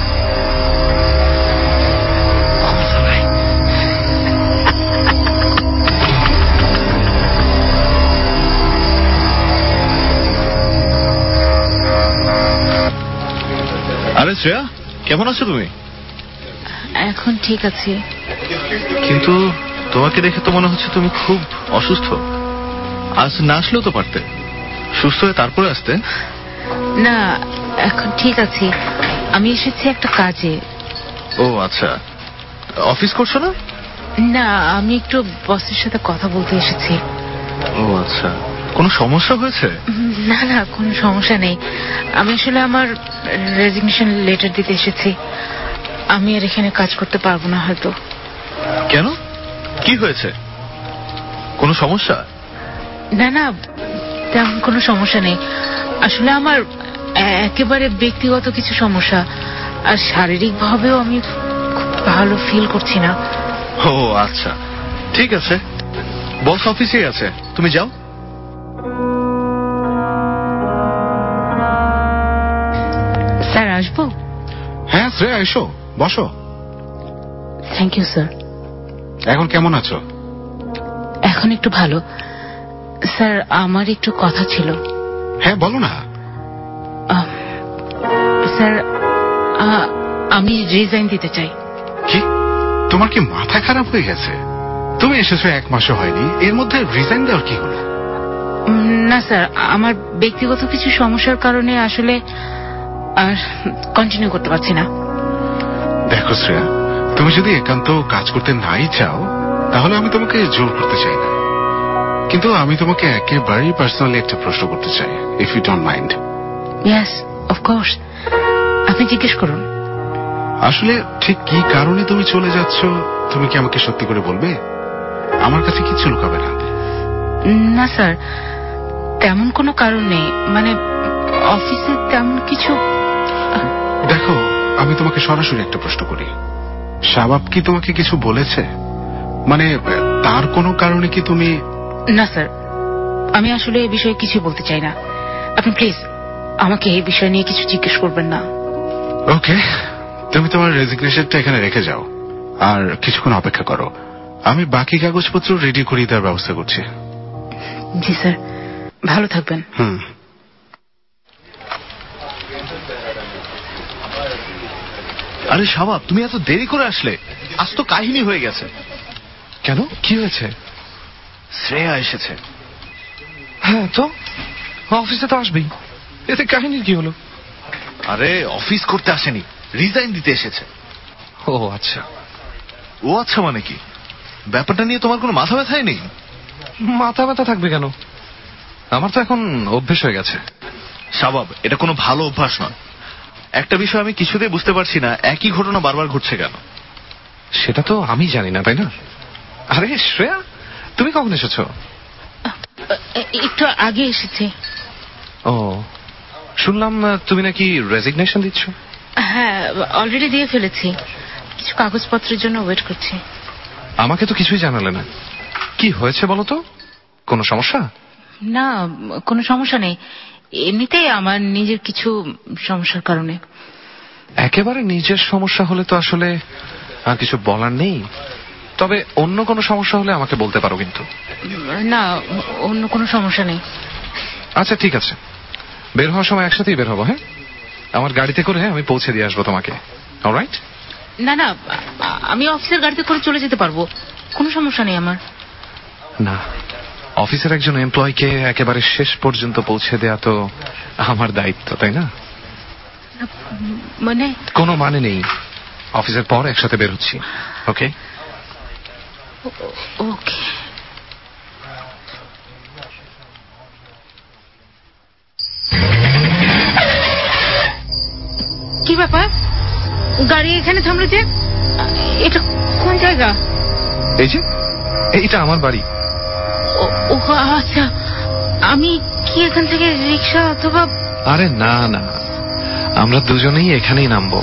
আরে শ্রেয়া, কেমন আছো তুমি? এখন ঠিক আছে, কিন্তু তোমাকে দেখে তো মনে হচ্ছে তুমি খুব অসুস্থ। আজ না আসলেও তো পারতে, সুস্থ হয়ে তারপরে আসতে। না এখন ঠিক আছে, আমি এসেছি একটা কাজে। ও আচ্ছা, অফিস করছো না? না, আমি একটু বসের সাথে কথা বলতে এসেছি। ও আচ্ছা, কোনো সমস্যা হয়েছে? না না, কোনো সমস্যা নেই। আমি আসলে আমার রেজিগনেশন লেটার দিতে এসেছি। আমি আর এখানে কাজ করতে পারবো না হয়তো। কেন, কি হয়েছে? কোনো সমস্যা? না না, তেমন কোনো সমস্যা নেই। আসলে আমার একেবারে ব্যক্তিগত কিছু সমস্যা, আর শারীরিক ভাবেও আমি খুব ভালো ফিল করছি না। ও আচ্ছা, ঠিক আছে, বস অফিসে আছে, তুমি যাও। স্যার আসবো? হ্যাঁ শ্রেয়া, এসো, বসো। Thank you sir. এখন কেমন আছো? এখন একটু ভালো। স্যার আমার একটু কথা ছিল। হ্যাঁ বলো না। স্যার আমি রিজাইন দিতে চাই। কি, তোমার কি মাথা খারাপ হয়ে গেছে? তুমি এসেছো 1 মাসও হয়নি, এর মধ্যে রিজাইন দেওয়ার কি হলো? না স্যার, আমার ব্যক্তিগত কিছু সমস্যার কারণে আসলে আর কন্টিনিউ করতে পারছি না। দেখো শ্রেয়া, তুমি যদি একান্ত কাজ করতে নাই চাও তাহলে আমি তোমাকে জোর করতে চাই না, কিন্তু আমি তোমাকে একেবারেই পার্সোনালি একটা প্রশ্ন করতে চাই, if you don't mind. Yes, of course, আপনি জিজ্ঞেস করুন। আসলে ঠিক কি কারণে তুমি চলে যাচ্ছ তুমি কি আমাকে সত্যি করে বলবে? আমার কাছে কিছু লুকাবে না। না স্যার, তেমন কোনো কারণ নেই, মানে অফিসে তেমন কিছু। দেখো, আমি তোমাকে সরাসরি একটা প্রশ্ন করি, শাবাব কি তোমাকে কিছু বলেছে? মানে তার কোনো কারণে কি তুমি? না স্যার, আমি আসলে এই বিষয়ে কিছু বলতে চাই না। আপনি প্লিজ আমাকে এই বিষয় নিয়ে কিছু জিজ্ঞেস করবেন না। ওকে, তুমি তোমার রেজিগনেশনটা এখানে রেখে যাও আর কিছুক্ষণ অপেক্ষা করো, আমি বাকি কাগজপত্র রেডি করিয়ে দেওয়ার ব্যবস্থা করছি। জি স্যার, ভালো থাকবেন। আরে শাবাব, তুমি এত দেরি করে আসলে, আজ তো কাহিনী হয়ে গেছে। কেন, কি হয়েছে? শ্রেয়া এসেছে। হ্যাঁ তো অফিসে তো আসবেই, এতে কাহিনীর কি হলো? আরে অফিস করতে আসেনি, রিজাইন দিতে এসেছে। ও আচ্ছা। ও আচ্ছা মানে কি? ব্যাপারটা নিয়ে তোমার কোনো মাথা ব্যথাই নেই? মাথা ব্যথা থাকবে কেন, আমার তো এখন অভ্যেস হয়ে গেছে। শাবাব, এটা কোনো ভালো অভ্যাস নয়। একটা বিষয় আমি কিছুতেই বুঝতে পারছি না, একই ঘটনা বারবার ঘটছে কেন? সেটা তো আমি জানি না, তাই না? আরে শ্রেয়া, তুমি কখন এসেছো? একটু আগে এসেছি। ও, শুনলাম তুমি নাকি রেজিগনেশন দিচ্ছ। হ্যাঁ, অলরেডি দিয়ে ফেলেছি। কিছু কাগজপত্রের জন্য ওয়েট করছি। আমাকে তো কিছুই জানালে না। কি হয়েছে বলো তো? কোনো সমস্যা? না, কোনো সমস্যা নেই। এমনিতেই আমার নিজের কিছু সমস্যার কারণে। একেবারে নিজের সমস্যা হলে তো আসলে আর কিছু বলার নেই। তবে অন্য কোনো সমস্যা হলে আমাকে বলতে পারো কিন্তু। না, অন্য কোনো সমস্যা নেই। আচ্ছা ঠিক আছে, বের হওয়ার সময় একসাথেই বের হবো। হ্যাঁ, আমার গাড়িতে করে আমি পৌঁছে দিয়ে আসবো তোমাকে। অলরাইট? না না, আমি অফিসের গাড়িতে করে চলে যেতে পারবো, কোনো সমস্যা নেই আমার। না, অফিসের একজন এমপ্লয়িকে একেবারে শেষ পর্যন্ত পৌঁছে দেয়া তো আমার দায়িত্ব, তাই না? মানে? কোনো মানে নেই। অফিসের পর একসাথে বের হচ্ছি। ওকে? ওকে। কি ব্যাপার, গাড়ি এখানে থামলো যে? এটা কোন জায়গা? এই যে, এইটা আমার বাড়ি। ও আচ্ছা, আমি কি এখান থেকে রিক্সা অথবা? আরে না না, আমরা দুজনেই এখানেই নামবো।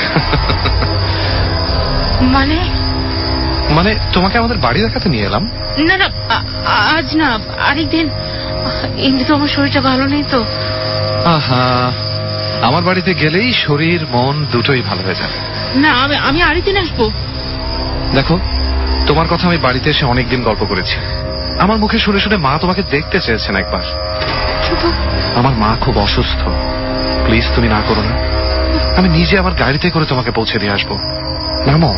মানে? মানে তোমাকে আমাদের বাড়ি দেখাতে নিয়ে এলাম। না না, আজ না, আরেকদিন। এমনি তো আমার শরীরটা ভালো নেই তো। আহা, আমার বাড়িতে গেলেই শরীর মন দুটোই ভালো হয়ে যাবে। না, আমি আরেকদিন আসবো। দেখো, তোমার কথা আমি বাড়িতে এসে অনেকদিন গল্প করেছি। আমার মুখে শুনে শুনে মা তোমাকে দেখতে চেয়েছেন একবার। কিন্তু আমার মা খুব অসুস্থ। প্লিজ তুমি না করো না। আমি নিজে আমার গাড়িতে করে তোমাকে পৌঁছে দিয়ে আসবো। নামো।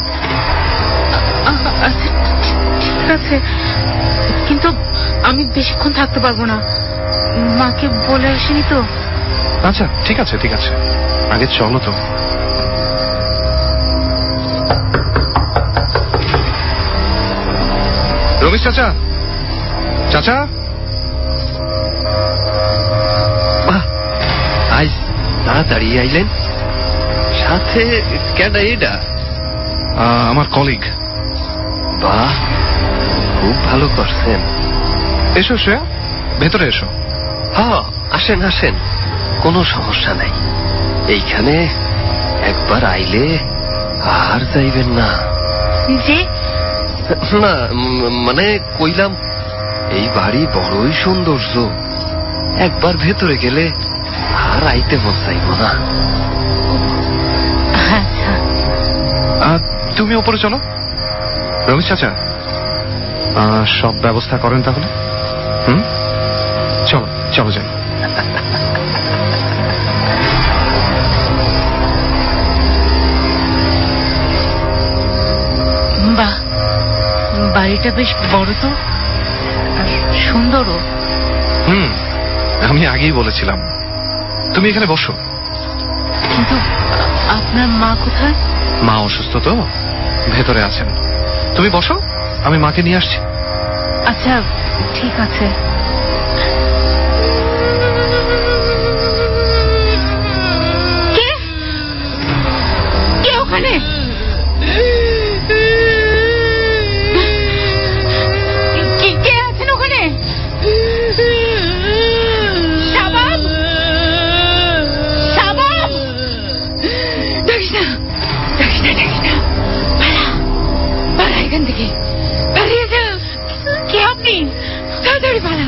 আচ্ছা ঠিক আছে, কিন্তু আমি বেশিক্ষণ থাকতে পারবো না। মাকে বলে আসিনি তো। আচ্ছা ঠিক আছে ঠিক আছে, আগে চলো তো। রমেশ চাচা, চাচা। আজ তাড়াতাড়ি আইলেন, সাথে কেডা? এটা আমার কলিগ। বাহ, খুব ভালো করছেন। এসো শ্রেয়া, ভেতরে এসো। হ্যাঁ, আসেন আসেন, কোনো সমস্যা নাই। এইখানে একবার আইলে আর যাইবেন না। যে না মানে কইলাম, এই বাড়ি বড়ই সৌন্দর্য, একবার ভেতরে গেলে আর আইতে মন চাইব না। আচ্ছা, তুমি উপরে চলো। রমেশ চাচা, সব ব্যবস্থা করেন তাহলে। চলো চলো যাই। বাহ, বাড়িটা বেশ বড় তো, আর সুন্দরও। আমি আগেই বলেছিলাম। তুমি এখানে বসো। কিন্তু আপনার মা কোথায়? মা অসুস্থ তো, ভেতরে আছেন। তুমি বসো, আমি মাকে নিয়ে আসছি। আচ্ছা ঠিক আছে। কে কে ওখানে? কে আছেন ওখানে? শাবাব, শাবাব, দেখিস না, দেখিস না, দেখিস না, পালা, পালা এখান থেকে, পালিয়ে যা। কে আপনি? তাড়াতাড়ি পালা।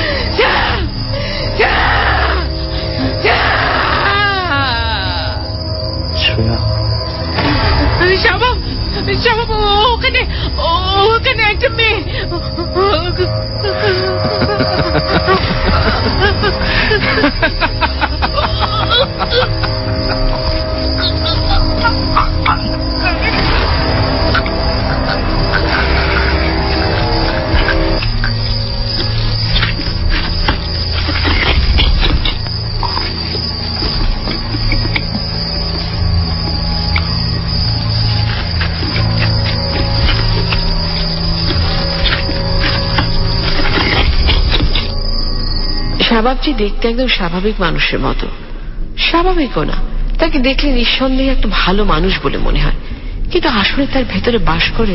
শাবাব, শাবাব, ওখানে, ওখানে একটা মেয়ে। শাবাবজি দেখতে একদম স্বাভাবিক মানুষের মতো। স্বাভাবিকও না, তাকে দেখলে নিঃসন্দেহে একটা ভালো মানুষ বলে মনে হয়, কিন্তু আসলে তার ভেতরে বাস করে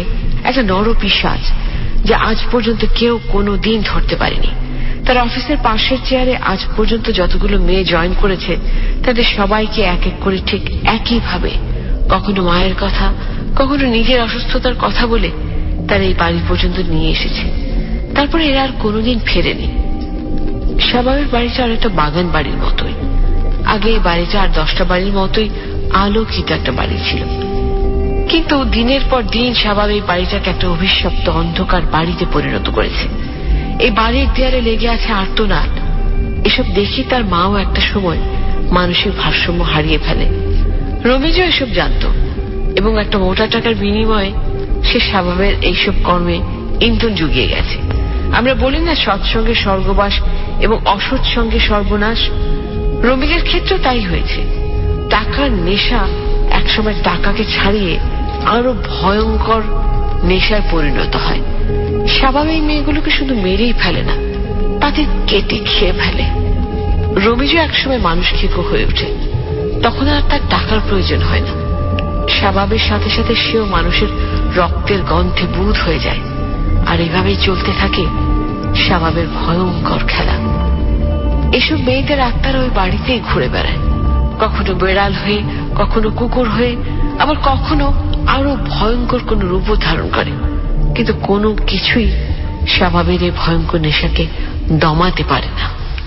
একটা নরপিশাচ, যা আজ পর্যন্ত কেউ কোনো দিন ধরতে পারেনি। তার অফিসের পাশের চেয়ারে আজ পর্যন্ত যতগুলো মেয়ে জয়েন করেছে, তাদের সবাইকে এক এক করে ঠিক একইভাবে কখনো মায়ের কথা, কখনো নিজের অসুস্থতার কথা বলে তারা এই বাড়ি পর্যন্ত নিয়ে এসেছে। তারপরে এরা আর কোনোদিন ফেরেনি। শাবাবের বাড়িটা আর একটা বাগান বাড়ির মতোই। আগে এই বাড়িটা আর 10টা বাড়ির মতোই আলোকিত একটা বাড়ি ছিল, কিন্তু দিনের পর দিন শাবাব এই বাড়িটাকে একটা অভিশপ্ত অন্ধকার বাড়িতে পরিণত করেছে। এই বাড়ির দেয়ালে লেগে আছে আর্তনাদ। এসব দেখি তার মাও একটা সময় মানসিক ভারসাম্য হারিয়ে ফেলে। রমেশও এসব জানত এবং একটা মোটা টাকার বিনিময়ে সে শাবাবের এইসব কর্মে ইন্ধন জুগিয়ে গেছে। আমরা বলি না, সৎসঙ্গে স্বর্গবাস এবং অসৎ সঙ্গে সর্বনাশ। রমিলের ক্ষেত্রেও তাই হয়েছে। টাকার নেশা একসময় টাকাকে ছাড়িয়ে আরো ভয়ঙ্কর নেশায় পরিণত হয়। শাবাব এই মেয়েগুলোকে শুধু মেরেই ফেলে না, তাদের কেটে খেয়ে ফেলে। রমিজও একসময় মানুষ খেকো হয়ে ওঠে, তখন আর তার টাকার প্রয়োজন হয় না। শাবাবের সাথে সাথে সেও মানুষের রক্তের গন্ধে বুঁদ হয়ে যায়। আর এভাবেই চলতে থাকে শাবাবের ভয়ঙ্কর খেলা। এসব মেয়েদের আত্মারা ওই বাড়িতেই ঘুরে বেড়ায়, কখনো বেড়াল হয়ে, কখনো কুকুর হয়ে, আবার কখনো আরো ভয়ঙ্কর কোন রূপ ধারণ করে। কিন্তু কোনো কিছুই শাবাবের এই ভয়ঙ্কর নেশাকে দমাতে পারে না।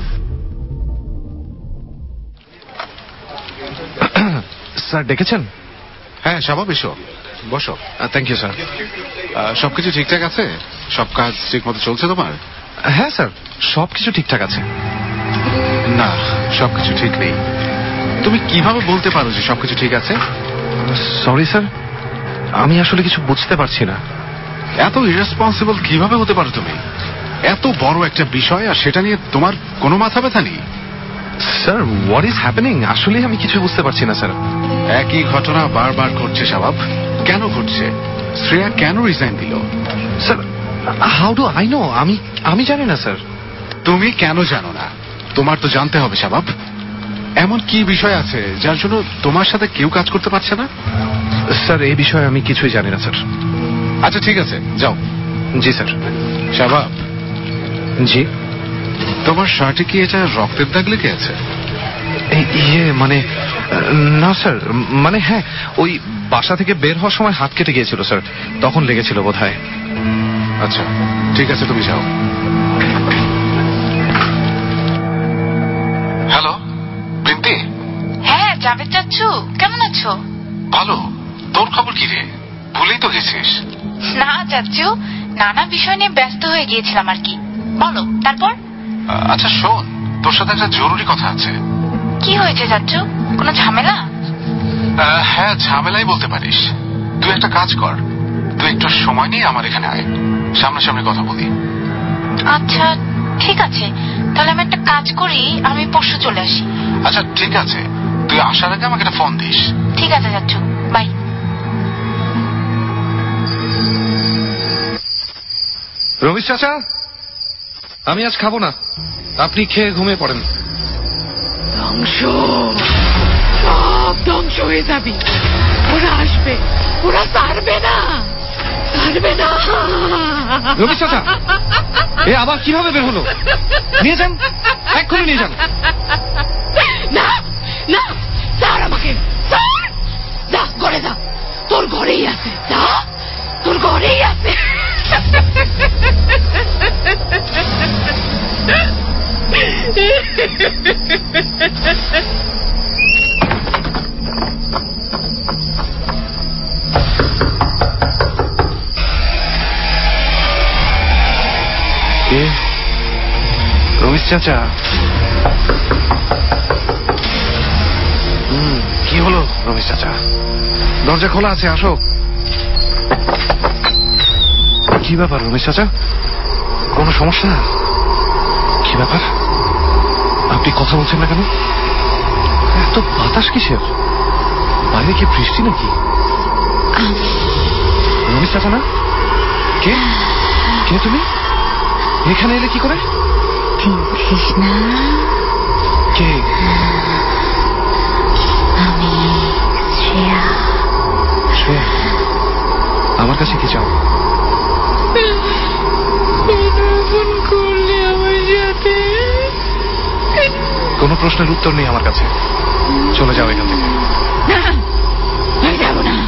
স্যার ডেকেছেন? হ্যাঁ শাবাব, এসো, বসো। Thank you sir. সবকিছু ঠিকঠাক আছে? সব কাজ ঠিক মতো চলছে তোমার? হ্যাঁ স্যার, সবকিছু ঠিকঠাক আছে। না, সবকিছু ঠিক নেই। তুমি কিভাবে বলতে পারো যে সবকিছু ঠিক আছে? সরি স্যার, আমি আসলে কিছু বুঝতে পারছি না। এত ইরেসপন্সিবল কিভাবে হতে পারো তুমি? এত বড় একটা বিষয় আর সেটা নিয়ে তোমার কোনো মাথা ব্যথা নেই? Sir, what is happening? আসলে আমি কিছু বুঝতে পারছি না স্যার। একই ঘটনা বারবার ঘটছে শাবাব। কেন ঘটছে? শ্রেয়া কেন রিজাইন দিল? Sir, how do I know? আমি জানি না স্যার। তুমি কেন জানো না? তোমার তো জানতে হবে শাবাব। এমন কি বিষয় আছে যার জন্য তোমার সাথে কেউ কাজ করতে পারছে না? স্যার, এই বিষয়ে আমি কিছুই জানি না স্যার। আচ্ছা ঠিক আছে, যাও। জি স্যার। শাবাব। জি। তোমার শার্টে কি এটা রক্তের দাগ লেগে আছে? মানে না স্যার, মানে হ্যাঁ, ওই বাসা থেকে বের হওয়ার সময় হাত কেটে গিয়েছিল স্যার, তখন লেগেছিল বোধহয়। আচ্ছা ঠিক আছে, তুমি যাও। হ্যালো বিন্তি। হ্যাঁ জাভেদ চাচ্চু, কেমন আছো? ভালো। তোর খবর কি রে? ভুলেই তো গেছিস। না চাচ্চু, নানা বিষয় নিয়ে ব্যস্ত হয়ে গিয়েছিলাম আর কি। বলো তারপর। আচ্ছা শোন, তোর সাথে একটা জরুরি কথা আছে। কি হয়েছে চাচ্চু? কোনো ঝামেলা? হ্যাঁ, ঝামেলাই বলতে পারিস। তুই একটা কাজ কর, তুই একটু সময় নিয়ে আমার এখানে আয়, সামনাসামনি কথা বলি। আচ্ছা ঠিক আছে, তাহলে আমি একটা কাজ করি, আমি পরশু চলে আসি। আচ্ছা ঠিক আছে, তুই আসার আগে আমাকে একটা ফোন দিস। ঠিক আছে চাচ্চু, বাই। রমেশ চাচা, আমি আজ খাবো না, আপনি খেয়ে ঘুমিয়ে পড়েন। ধ্বংস, সব ধ্বংস হয়ে যাবি। ওরা আসবে, ওরা ছাড়বে না, ছাড়বে না। রমেশ চাচা, এ আবার কিভাবে বের হলো? নিয়ে যান, এক্ষুনি নিয়ে যান। না না, ছাড় আমাকে, ছাড়। যা ঘরে যা, তোর ঘরেই আছে, যা তোর ঘরেই আছে। রমেশ চাচা, কি হলো রমেশ চাচা? দরজা খোলা আছে, আসো। কি ব্যাপার রমেশ চাচা, কোনো সমস্যা? কি ব্যাপার, আপনি কথা বলছেন না কেন? এত বাতাস কিসের? বাইরে কি বৃষ্টি নাকি? রমেশ চাচা না? কে কে তুমি? এখানে এলে কি করে? চিনছিস না? কে? আমি শ্রেয়া। শ্রেয়া, আমার কাছে কি চাও? প্রশ্নের উত্তর নেই আমার কাছে। চলে যাও এখান থেকে। যাব না।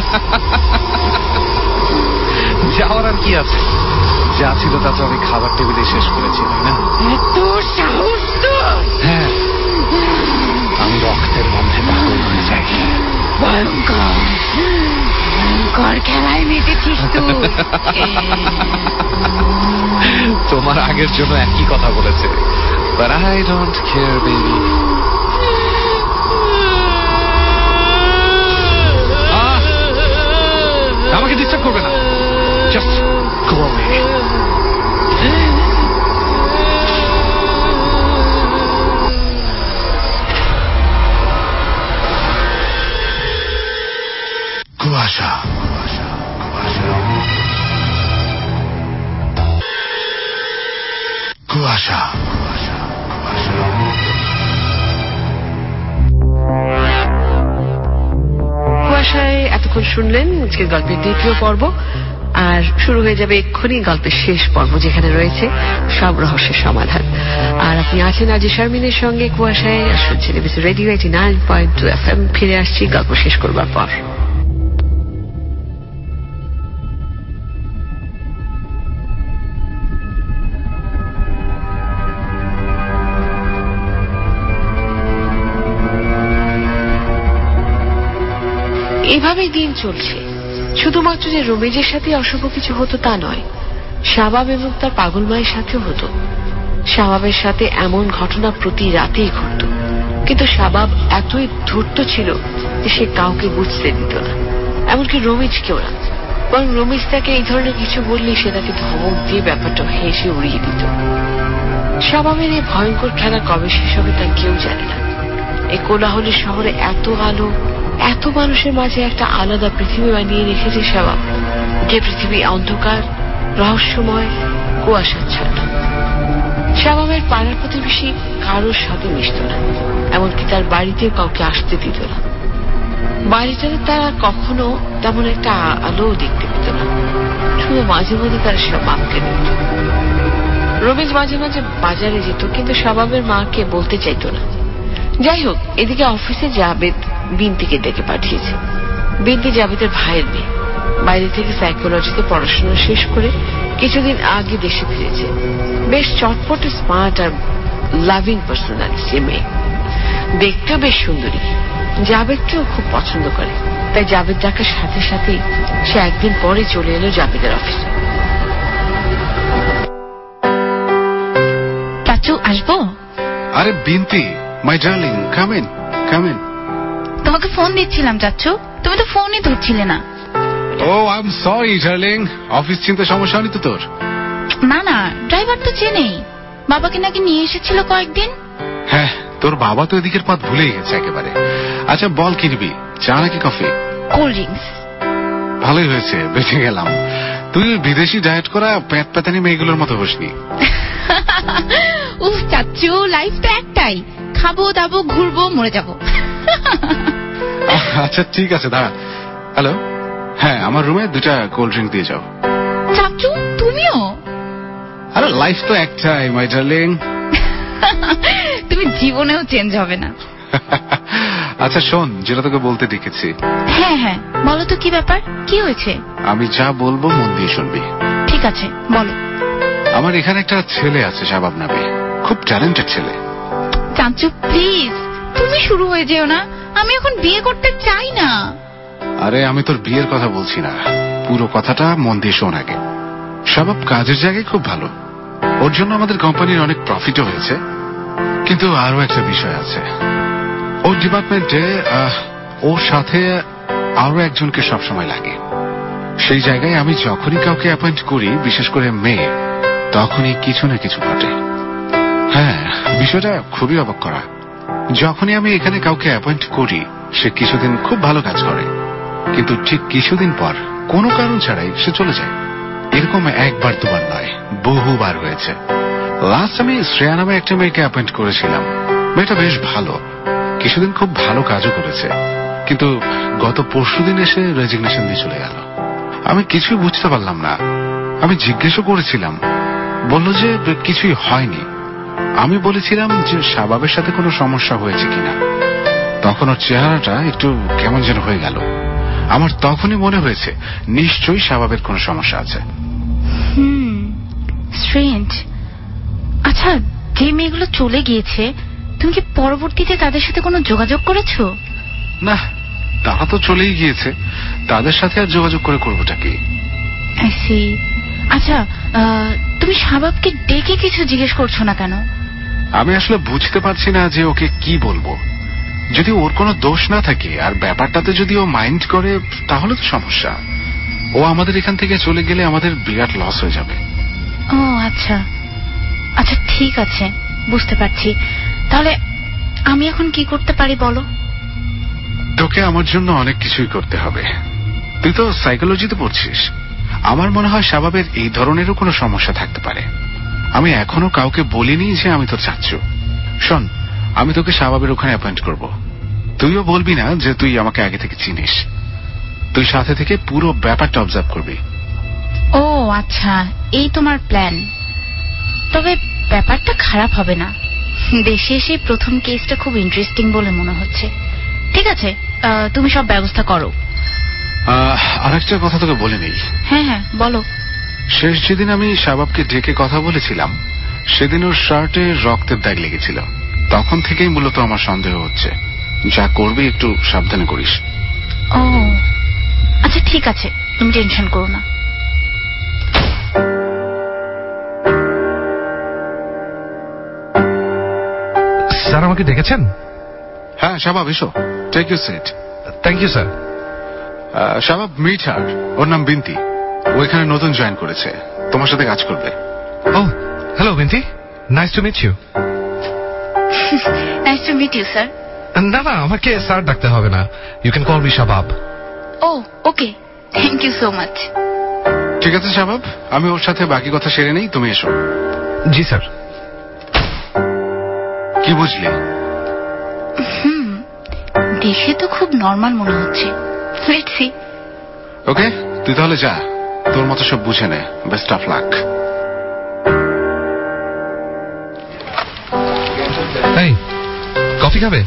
যাওয়ার আর কি আছে? যা ছিল তা তো আমি খাবার টেবিলে শেষ করেছি, তাই না? তোর সাহস তো! হ্যাঁ, আমি রক্তের গন্ধে পাগল হয়ে যাই। ভয়ঙ্কর ভয়ঙ্কর খেলায় মেতেছিস তুই। তোমার আগের জন্য একই কথা বলেছে, but I don't care, baby. আমাকে ডিস্টার্ব করবে না, জাস্ট গো অ্যাওয়ে। কুয়াশা, কুয়াশা, কুয়াশায় এতক্ষণ শুনলেন আজকের গল্পের দ্বিতীয় পর্ব, আর শুরু হয়ে যাবে এক্ষুনি গল্পের শেষ পর্ব, যেখানে রয়েছে সব রহস্যের সমাধান। আর আপনি আছেন আজি শারমিনের সঙ্গে কুয়াশায়, আর শুনছেন এবিসি রেডিও 89.2 FM। ফিরে আসছি গল্প শেষ করবার পর। এভাবেই দিন চলছে। শুধুমাত্র যে রমেজের সাথে অশুভ কিছু হতো তা নয়, শাবাব এবং তার পাগল মায়ের সাথেও হতো। শাবাবের সাথে এমন ঘটনা প্রতি রাতেই ঘটত, কিন্তু শাবাব এতই ধূর্ত ছিল যে সে কাউকে বুঝতে দিত না, এমনকি রমেজকেও না। বরং রমেজ তাকে এই ধরনের কিছু বললেই সে তাকে ধমক দিয়ে ব্যাপারটা হেসে উড়িয়ে দিত। শাবাবের এই ভয়ঙ্কর খেলা কবে শেষ হবে তা কেউ জানে না। এই কোলাহলের শহরে এত আলো, এত মানুষের মাঝে একটা আলাদা পৃথিবী বানিয়ে রেখেছে শাবাব, যে পৃথিবী অন্ধকার, রহস্যময়, কুয়াশাচ্ছন্ন। শাবাবের পাড়ার প্রতিবেশী কারোর সাথে মিশত না, এমনকি তার বাড়িতেও কাউকে আসতে দিত না। বাড়িটাতে তারা কখনো তেমন একটা আলোও দেখতে পেত না, শুধু মাঝে মাঝে তারা শাবাবকে দেখত। রমেশ মাঝে মাঝে বাজারে যেত, কিন্তু শাবাবের মাকে বলতে চাইত না। যাই হোক, এদিকে অফিসে জাবেদ বিনতিকে ডেকে পাঠিয়েছে। বিনতি জাবেদের ভাইয়ের মেয়ে, বাইরে থেকে সাইকোলজিতে পড়াশোনা শেষ করে কিছুদিন আগে দেশে ফিরেছে। বেশ চটপট, স্মার্ট আর লাভিং পার্সোনালিটি মেয়ে, দেখতেও বেশ সুন্দরী। জাবেদকেও খুব পছন্দ করে, তাই জাবেদ ডাকার সাথে সাথেই সে একদিন পরে চলে এলো জাবেদের অফিসে। চাচু আসবো? আরে Binti, my darling, come in, come in. তোমাকে ফোন দিচ্ছিলাম চাচু, তুমি তো ফোনই ধরছিলে না। Oh I am sorry darling, office চিনতে সমস্যা হয়নি তো তোর? না না, ড্রাইভার তো চেনেই, বাবাকে নাকি নিয়ে এসেছিল কয়েকদিন। হ্যাঁ, তোর বাবা তো এদিকের পথ ভুলেই গেছে একেবারে। আচ্ছা বল, কিনবি চা নাকি কফি? Cold drinks. ভালোই হয়েছে, বেঁচে গেলাম। তুই বিদেশি ডায়েট করা প্যাট প্যাতানি মেয়েগুলোর মতো বসনি। উফ চাচু, লাইফ তো একটাই, খাবো দাবো ঘুরবো মরে যাবো। আচ্ছা ঠিক আছে, দাঁড়া। হ্যালো, হ্যাঁ আমার রুমে 2টা কোল্ড ড্রিঙ্ক দিয়ে যাও। চাচু তুমিও? আরে লাইফ তো একটাই মাই ডার্লিং। তুমি জীবনেও চেঞ্জ হবে না। আচ্ছা শোন, যেটা তোকে বলতে ডেকেছি। হ্যাঁ হ্যাঁ বলো তো, কি ব্যাপার, কি হয়েছে? আমি যা বলবো মন দিয়ে শুনবি। ঠিক আছে বলো। আমার এখানে একটা ছেলে আছে শাবাব নামে, খুব ট্যালেন্টেড ছেলে। চাচু প্লিজ, তুমি শুরু হয়ে যেও না, আমি এখন বিয়ে করতে চাই না। আরে আমি তোর বিয়ের কথা বলছি না, পুরো কথাটা মন দিয়ে শোন আগে। শাবাব কাজের জায়গায় খুব ভালো, ওর জন্য আমাদের কোম্পানির অনেক প্রফিটও হয়েছে। কিন্তু আরো একটা বিষয় আছে, ওর ডিপার্টমেন্টে ওর সাথে আরো একজনকে সবসময় লাগে। সেই জায়গায় আমি যখনই কাউকে অ্যাপয়েন্ট করি, বিশেষ করে মেয়ে, তখনই কিছু না কিছু ঘটে। হ্যাঁ, বিষয়টা খুবই অবাক করা। যখনই আমি এখানে কাউকে অ্যাপয়েন্ট করি, সে কিছুদিন খুব ভালো কাজ করে, কিন্তু ঠিক কিছুদিন পর কোনো কারণ ছাড়াই সে চলে যায়। এরকম একবার দুবার নয়, বহুবার হয়েছে। লাস্ট আমি শ্রেয়া নামে একটা মেয়েকে অ্যাপয়েন্ট করেছিলাম। মেয়েটা বেশ ভালো, কিছুদিন খুব ভালো কাজও করেছে, কিন্তু গত পরশুদিন এসে রেজিগনেশন দিয়ে চলে গেল। আমি কিছুই বুঝতে পারলাম না। আমি জিজ্ঞেসও করেছিলাম, বলল যে কিছুই হয়নি। আমি বলেছিলাম যে শাবাবের সাথে কোনো সমস্যা হয়েছে কিনা। তখন ওর চেহারাটা একটু কেমন যেন হয়ে গেল। আমার তখনই মনে হয়েছে নিশ্চয়ই শাবাবের কোনো সমস্যা আছে। স্ট্রেঞ্জ। আচ্ছা, যে মেয়েগুলো চলে গিয়েছে, তুমি কি পরবর্তীতে তাদের সাথে কোনো যোগাযোগ করেছো? না, তারা তো চলেই গিয়েছে, তাদের সাথে আর যোগাযোগ করে করবোটা কি? আচ্ছা, তুমি শাবাবকে ডেকে কিছু জিজ্ঞেস করছো না কেন? আমি আসলে বুঝতে পারছি না যে ওকে কি বলবো। যদি ওর কোনো দোষ না থাকে আর ব্যাপারটাতে যদি ও মাইন্ড করে, তাহলে তো সমস্যা। ও আমাদের এখান থেকে চলে গেলে আমাদের বিরাট লস হয়ে যাবে। ও আচ্ছা আচ্ছা, ঠিক আছে, বুঝতে পারছি। তাহলে আমি এখন কি করতে পারি বলো? তোকে আমার জন্য অনেক কিছুই করতে হবে। তুই তো সাইকোলজিতে পড়ছিস। আমার মনে হয় শাবাবের এই ধরনেরও কোনো সমস্যা থাকতে পারে। আমি এখনো কাউকে বলিনি যে আমি তোর চাচ্চু। শোন, আমি তোকে শাবাবের ওখানে অ্যাপয়েন্ট করব। তুইও বলবি না যে তুই আমাকে আগে থেকে চিনিস। তুই সাথে থেকে পুরো ব্যাপারটা অবজার্ভ করবি। ও আচ্ছা, এই তোমার প্ল্যান। তবে ব্যাপারটা খারাপ হবে না। দেশে এসে প্রথম কেসটা খুব ইন্টারেস্টিং বলে মনে হচ্ছে। ঠিক আছে, তুমি সব ব্যবস্থা করো। আরেকটা কথা তোকে বলে নেই। হ্যাঁ হ্যাঁ, বলো। শেষ যেদিন আমি শাবাবকে ডেকে কথা বলেছিলাম, সেদিন ওর শার্টে রক্তের দাগ লেগেছিল। তখন থেকেই মূলত আমার সন্দেহ হচ্ছে। যা করবি একটু সাবধানে করিস। ও আচ্ছা, ঠিক আছে, তুমি টেনশন করো না। স্যার আমাকে ডেকেছেন? হ্যাঁ শাবাব, এসো, take your seat. Thank you sir. Shabab, meet her. ওর নাম বিন্তি। ও এখানে নতুন জয়েন করেছে, তোমার সাথে কাজ করবে। Oh hello Binti, nice to meet you. Nice to meet you sir. না না, আমাকে স্যার ডাকতে হবে না, you can call me Shabab. Oh okay, thank you so much. ঠিক আছে শাবাব, আমি ওর সাথে বাকি কথা সেরে নেই, তুমি এসো। জি স্যার। কি বুঝলি? দেখে তো খুব নর্মাল মনে হচ্ছে। Let's see. ওকে, তুই তাহলে যা, তোর মতো সব বুঝে নে। Best of luck. এই, কফি খাবে?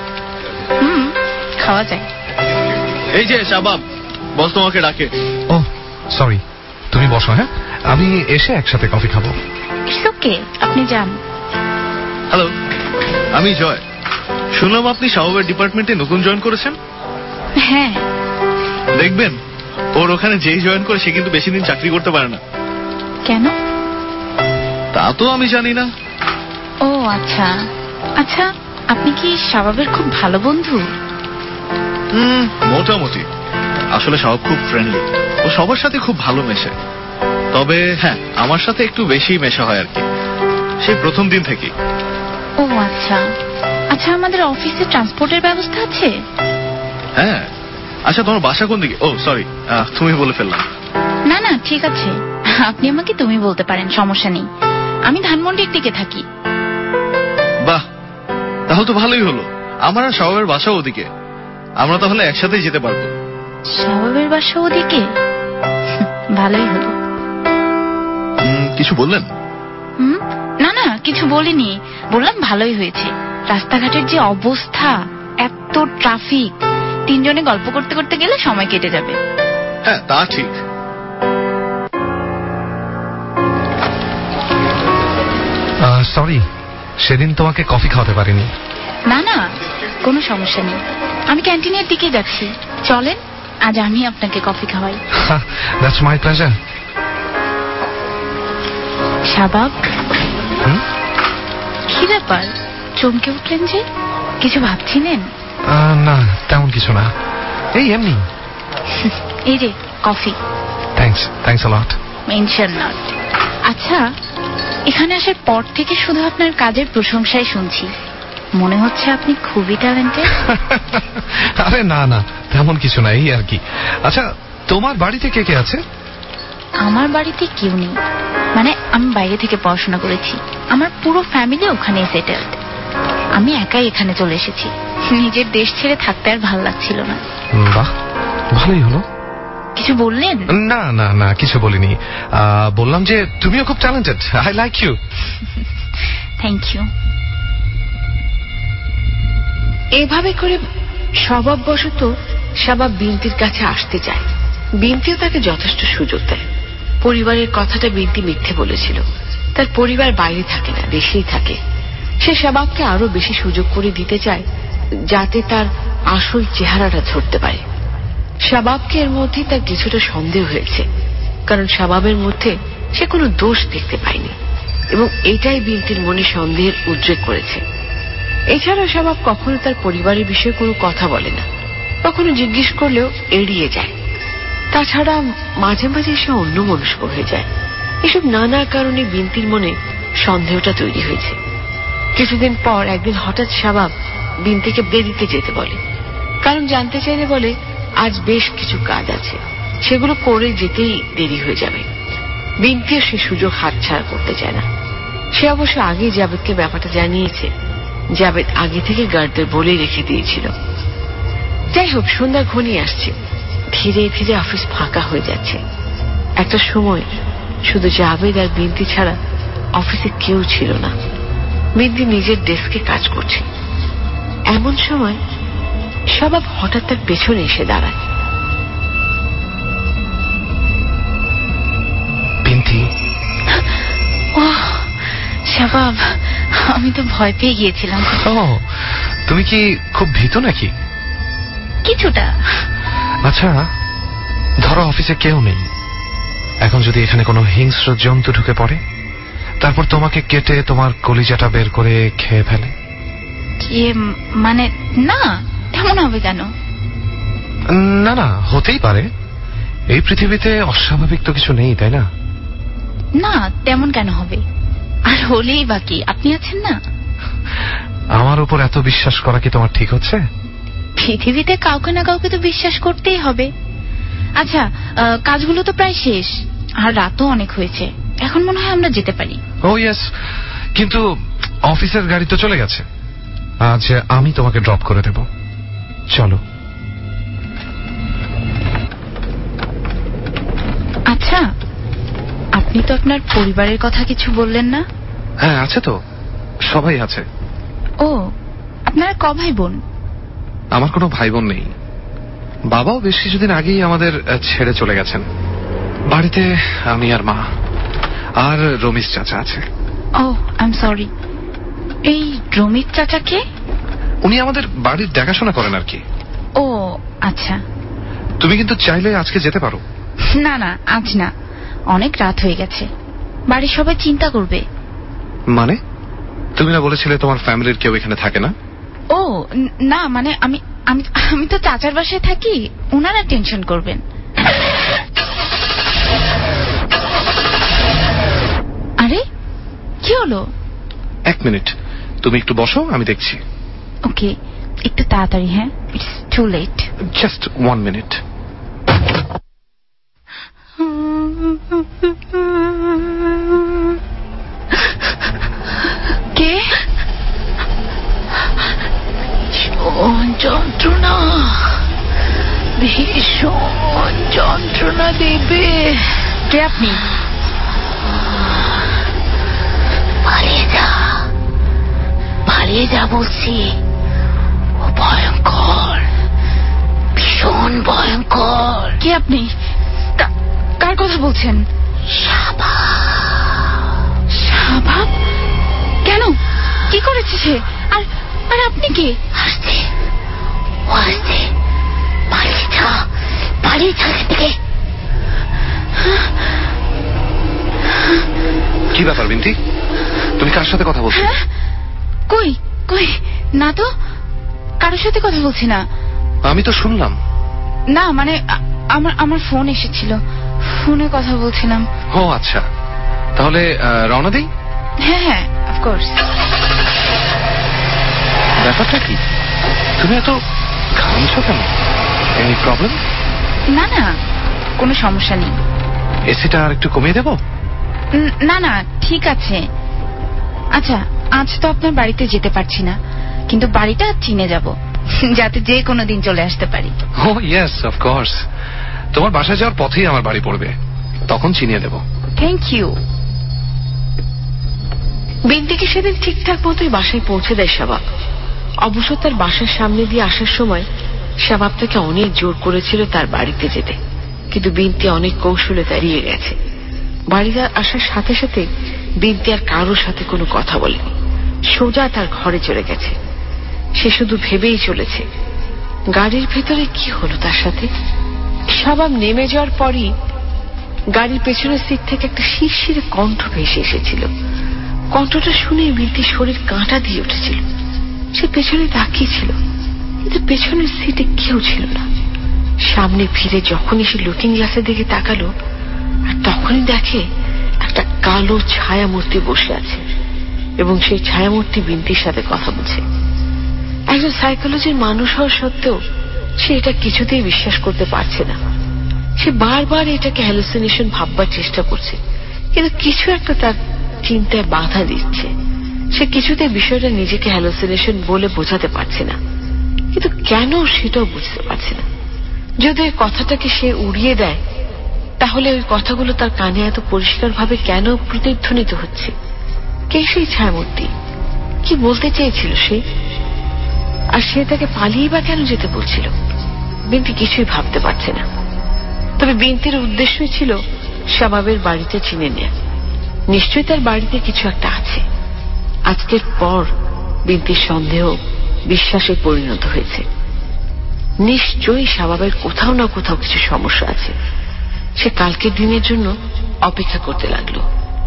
খাওয়া যায়। এই যে শাবাব, বস তোমাকে ডাকে। ও সরি, তুমি বসো। হ্যাঁ, আমি এসে একসাথে কফি খাবো। ইটস ওকে, আপনি যান। হ্যালো, আমি জয়। শুনলাম আপনি শাবাবের ডিপার্টমেন্টে নতুন জয়েন করেছেন। হ্যাঁ। দেখবেন, ওর ওখানে যেই জয়েন করে সে কিন্তু বেশি দিন চাকরি করতে পারে না। কেন? তা তো আমি জানি না। ও আচ্ছা আচ্ছা, আপনি কি শাবাবের খুব ভালো বন্ধু? মোটামুটি। আসলে শাবাব খুব ফ্রেন্ডলি, ও সবার সাথে খুব ভালো মেশে। তবে হ্যাঁ, আমার সাথে একটু বেশি মেশা হয় আর কি, সেই প্রথম দিন থেকে। ও আচ্ছা আচ্ছা, আমাদের অফিসে ট্রান্সপোর্টের ব্যবস্থা আছে? হ্যাঁ। আচ্ছা, তোমার বাসা কোন দিকে? ও সরি, তুমি বলে ফেললাম। না না, ঠিক আছে, আপনি আমাকে তুমি বলতে পারেন, সমস্যা নেই। আমি ধানমন্ডির দিকে থাকি। বাহ, তাহলে তো ভালোই হলো। আমার আর শাবাবের বাসা ওদিকে, আমরা তাহলে একসাথেই যেতে পারবো। শাবাবের বাসা ওদিকে? ভালোই হলো। কিছু বললেন? না না, কিছু বলিনি, বললাম ভালোই হয়েছে। রাস্তাঘাটের যে অবস্থা, এত ট্রাফিক, তিনজনে গল্প করতে করতে গেলে সময় কেটে যাবে। হ্যাঁ, তা ঠিক। সরি, সেদিন তোমাকে কফি খাওয়াতে পারিনি। না না, কোনো সমস্যা নেই, আমি ক্যান্টিনের দিকে যাচ্ছি, চলেন আজ আমি আপনাকে কফি খাওয়াই। That's my pleasure. শাবাব, কি ব্যাপার, চমকে উঠলেন যে? কিছু ভাবছিলেন? না, তেমন কিছু না, এই এমনি। এই যে coffee. Thanks a lot. Mention not. আচ্ছা, এখানে আসার পর থেকে শুধু আপনার কাজের প্রশংসাই শুনছি। মনে হচ্ছে আপনি খুবই ট্যালেন্টেড। আরে না না, তেমন কিছু না, এই আর কি। আচ্ছা, তোমার বাড়িতে কে কে আছে? আমার বাড়িতে কেউ নেই, মানে আমি বাইরে থেকে পড়াশোনা করেছি, আমার পুরো ফ্যামিলি ওখানেই সেটেলড। আমি একাই এখানে চলে এসেছি, নিজের দেশ ছেড়ে থাকতে আর ভালো লাগছিল না। বাহ, ভালোই হলো। কিছু বললেন? না না না, কিছু বলিনি। বললাম যে তুমিও খুব talented, I like you. Thank you. এভাবে করে স্বভাববশত শাবাব বিনতির কাছে আসতে চায়। বিনতিও তাকে যথেষ্ট সুযোগ দেয়। পরিবারের কথাটা বিনতি মিথ্যে বলেছিল। তার পরিবার বাইরে থাকে না, দেশেই থাকে। সে শাবাবকে আরো বেশি সুযোগ করে দিতে চায়, যাতে তার আসল চেহারাটা ধরতে পারে। শাবাবকে এর মধ্যে তার কিছুটা সন্দেহ হয়েছে, কারণ শাবাবের মধ্যে সে কোনো দোষ দেখতে পায়নি, এবং এটাই বিনতির মনে সন্দেহের উদ্রেক করেছে। এছাড়া শাবাব কখনো তার পরিবারের বিষয়ে কোনো কথা বলে না, কখনো জিজ্ঞেস করলেও এড়িয়ে যায়। তাছাড়া মাঝে মাঝে সে অন্যমনস্ক হয়ে যায়। এসব নানা কারণে বিনতির মনে সন্দেহটা তৈরি হয়েছে। কিছুদিন পর একদিন হঠাৎ শাবাব বিনতিকে বেরিতে যেতে বলে। কারণ জানতে চাইলে বলে, আজ বেশ কিছু কাজ আছে, সেগুলো করে যেতেই দেরি হয়ে যাবে। বিনতিও সে সুযোগ হাতছাড়া করতে চায় না। সে অবশ্য আগেই জাবেদকে ব্যাপারটা জানিয়েছে। জাবেদ আগে থেকে গার্ডদের বলে রেখে দিয়েছিল। যাই হোক, সন্ধ্যা ঘনিয়ে আসছে। ধীরে ধীরে অফিস ফাঁকা হয়ে যাচ্ছে। একটা সময় শুধু জাবেদ আর বিনতি ছাড়া অফিসে কেউ ছিল না। বিনতি নিজের ডেস্কে কাজ করছে। এমন সময় শাবাব হঠাৎ তার পেছনে এসে দাঁড়ায়। বিনতি। ও শাবাব, আমি তো ভয় পেয়ে গিয়েছিলাম। ও, তুমি কি খুব ভীত নাকি? কিছুটা। আচ্ছা, ধরো অফিসে কেউ নেই। এখন যদি এখানে কোনো হিংস্র জন্তু ঢুকে পড়ে, তারপর তোমাকে কেটে তোমার কলিজাটা বের করে খেয়ে ফেলে? মানে না, তেমন হবে কেন? না না, হতেই পারে। এই পৃথিবীতে অস্বাভাবিক তো কিছু নেই, তাই না? না, তেমন কেন হবে? আর হলেই বাকি, আপনি আছেন না। আমার উপর এত বিশ্বাস করা কি তোমার ঠিক হচ্ছে? পৃথিবীতে কাউকে না কাউকে তো বিশ্বাস করতেই হবে। আচ্ছা, কাজগুলো তো প্রায় শেষ, আর রাতও অনেক হয়েছে। এখন মনে হয় আমরা যেতে পারি। ও ইয়েস, কিন্তু অফিসের গাড়ি তো চলে গেছে। আজ আমি তোমাকে ড্রপ করে দেব, চলো। আচ্ছা, আপনি তো আপনার পরিবারের কথা কিছু বললেন না? হ্যাঁ, আছে তো, সবাই আছে। ও, আপনারা ক ভাই বোন? আমার কোনো ভাই বোন নেই। বাবাও বেশ কিছুদিন আগেই আমাদের ছেড়ে চলে গেছেন। বাড়িতে আমি আর মা আর রমিজ চাচা আছে। Oh, I am sorry. এই রমিজ চাচা কে? উনি আমাদের বাড়ির দেখাশোনা করেন আর কি। ও আচ্ছা। তুমি কিন্তু চাইলে আজকে যেতে পারো। না না, আজ না, অনেক রাত হয়ে গেছে। বাড়ির সবাই চিন্তা করবে। মানে? তুমি না বলেছিলে তোমার ফ্যামিলির কেউ এখানে থাকে না? ও না, মানে আমি আমি আমি তো চাচার বাসায় থাকি, ওনারা টেনশন করবেন। আরে কি হলো? এক মিনিট, তুমি একটু বসো, আমি দেখছি। ওকে, একটু তাড়াতাড়ি। হ্যাঁ, it's too late. Just 1 minute. কে? যন্ত্রণা, ভীষণ যন্ত্রণা দেবে। কে আপনি? পালিয়ে যা, পালিয়ে যা বলছি। ও ভয়ঙ্কর, ভীষণ ভয়ঙ্কর। কে আপনি? কার কথা বলছেন? শাবাব? কেন? কি করেছে সে? আর আর আপনি কে? আসতে আসতে, পালিয়ে যা, পালিয়ে যা থেকে। কি ব্যাপার বিনতি, তুমি কার সাথে কথা বলছো? কই কই, না তো, কারোর সাথে কথা বলছি না। আমি তো শুনলাম। না মানে আমার ফোন এসেছিল, ফোনে কথা বলছিলাম। ও আচ্ছা, তাহলে রওনা দিই? হ্যাঁ হ্যাঁ, অফকোর্স। ব্যাপারটা কি? তুমি এত ঘামছো কেন? Any problem? না না, কোনো সমস্যা নেই। এসিটা আর একটু কমিয়ে দেবো? না না, ঠিক আছে। আচ্ছা, আজ তো আপনার বাড়িতে যেতে পারছি না, কিন্তু বাড়িটা চিনে যাব, যাতে যে কোনো দিন চলে আসতে পারি। Oh yes, of course. তোমার বাসায় যাওয়ার পথেই আমার বাড়ি পড়বে, তখন চিনিয়ে দেব। Thank you. বিন্তিকে সেদিন ঠিকঠাক মতোই বাসায় পৌঁছে দেয় শাবাব। অবশ্য তার বাসার সামনে দিয়ে আসার সময় শাবাব তাকে অনেক জোর করেছিল তার বাড়িতে যেতে, কিন্তু বিন্তি অনেক কৌশলে দাঁড়িয়ে গেছে। বাড়িতে আসার সাথে সাথে বিন্তি আর কারোর সাথে কোনো কথা বলেনি, সোজা তার ঘরে চলে গেছে। সে শুধু ভেবেই চলেছে গাড়ির ভেতরে কি হলো তার সাথে। শাবাব নেমে যাওয়ার পরই গাড়ির পেছনের সিট থেকে একটা শিরশিরে কণ্ঠ ভেসে এসেছিল। কণ্ঠটা শুনে বিন্তির শরীর কাঁটা দিয়ে উঠেছিল। সে পেছনে তাকিয়েছিল, কিন্তু পেছনের সিটে কেউ ছিল না। সামনে ফিরে যখনই সে লুকিং গ্লাসের দিকে তাকালো, আর তখনই দেখে একটা কালো ছায়ামূর্তি বসে আছে এবং সেই ছায়ামূর্তি বিন্তির সাথে কথা বলছে। একজন সাইকোলজির মানুষ হওয়া সত্ত্বেও সে এটা কিছুতেই বিশ্বাস করতে পারছে না। সে বারবার এটাকে হ্যালুসিনেশন ভাববার চেষ্টা করছে, কিন্তু কিছু একটা তার চিন্তায় বাধা দিচ্ছে। সে কিছুতে বিষয়টা নিজেকে হ্যালুসিনেশন বলে বোঝাতে পারছে না, কিন্তু কেন সেটাও বুঝতে পারছে না। যদি ওই কথাটাকে সে উড়িয়ে দেয়, তাহলে ওই কথাগুলো তার কানে এত পরিষ্কারভাবে কেন প্রতিধ্বনিত হচ্ছে? কে সেই ছায়ামূর্তি? কি বলতে চেয়েছিল সে? আর সে তাকে পালিয়ে বা কেন যেতে বলছিল? বিন্তি কিছুই ভাবতে পারছে না। তবে বিন্তির উদ্দেশ্যই ছিল শাবাবের বাড়িতে চিনে নেয়া। নিশ্চয়ই তার বাড়িতে কিছু একটা আছে। আজকের পর বিন্তির সন্দেহ বিশ্বাসে পরিণত হয়েছে। নিশ্চয়ই শাবাবের কোথাও না কোথাও কিছু সমস্যা আছে। সে কালকের দিনের জন্য অপেক্ষা করতে লাগলো।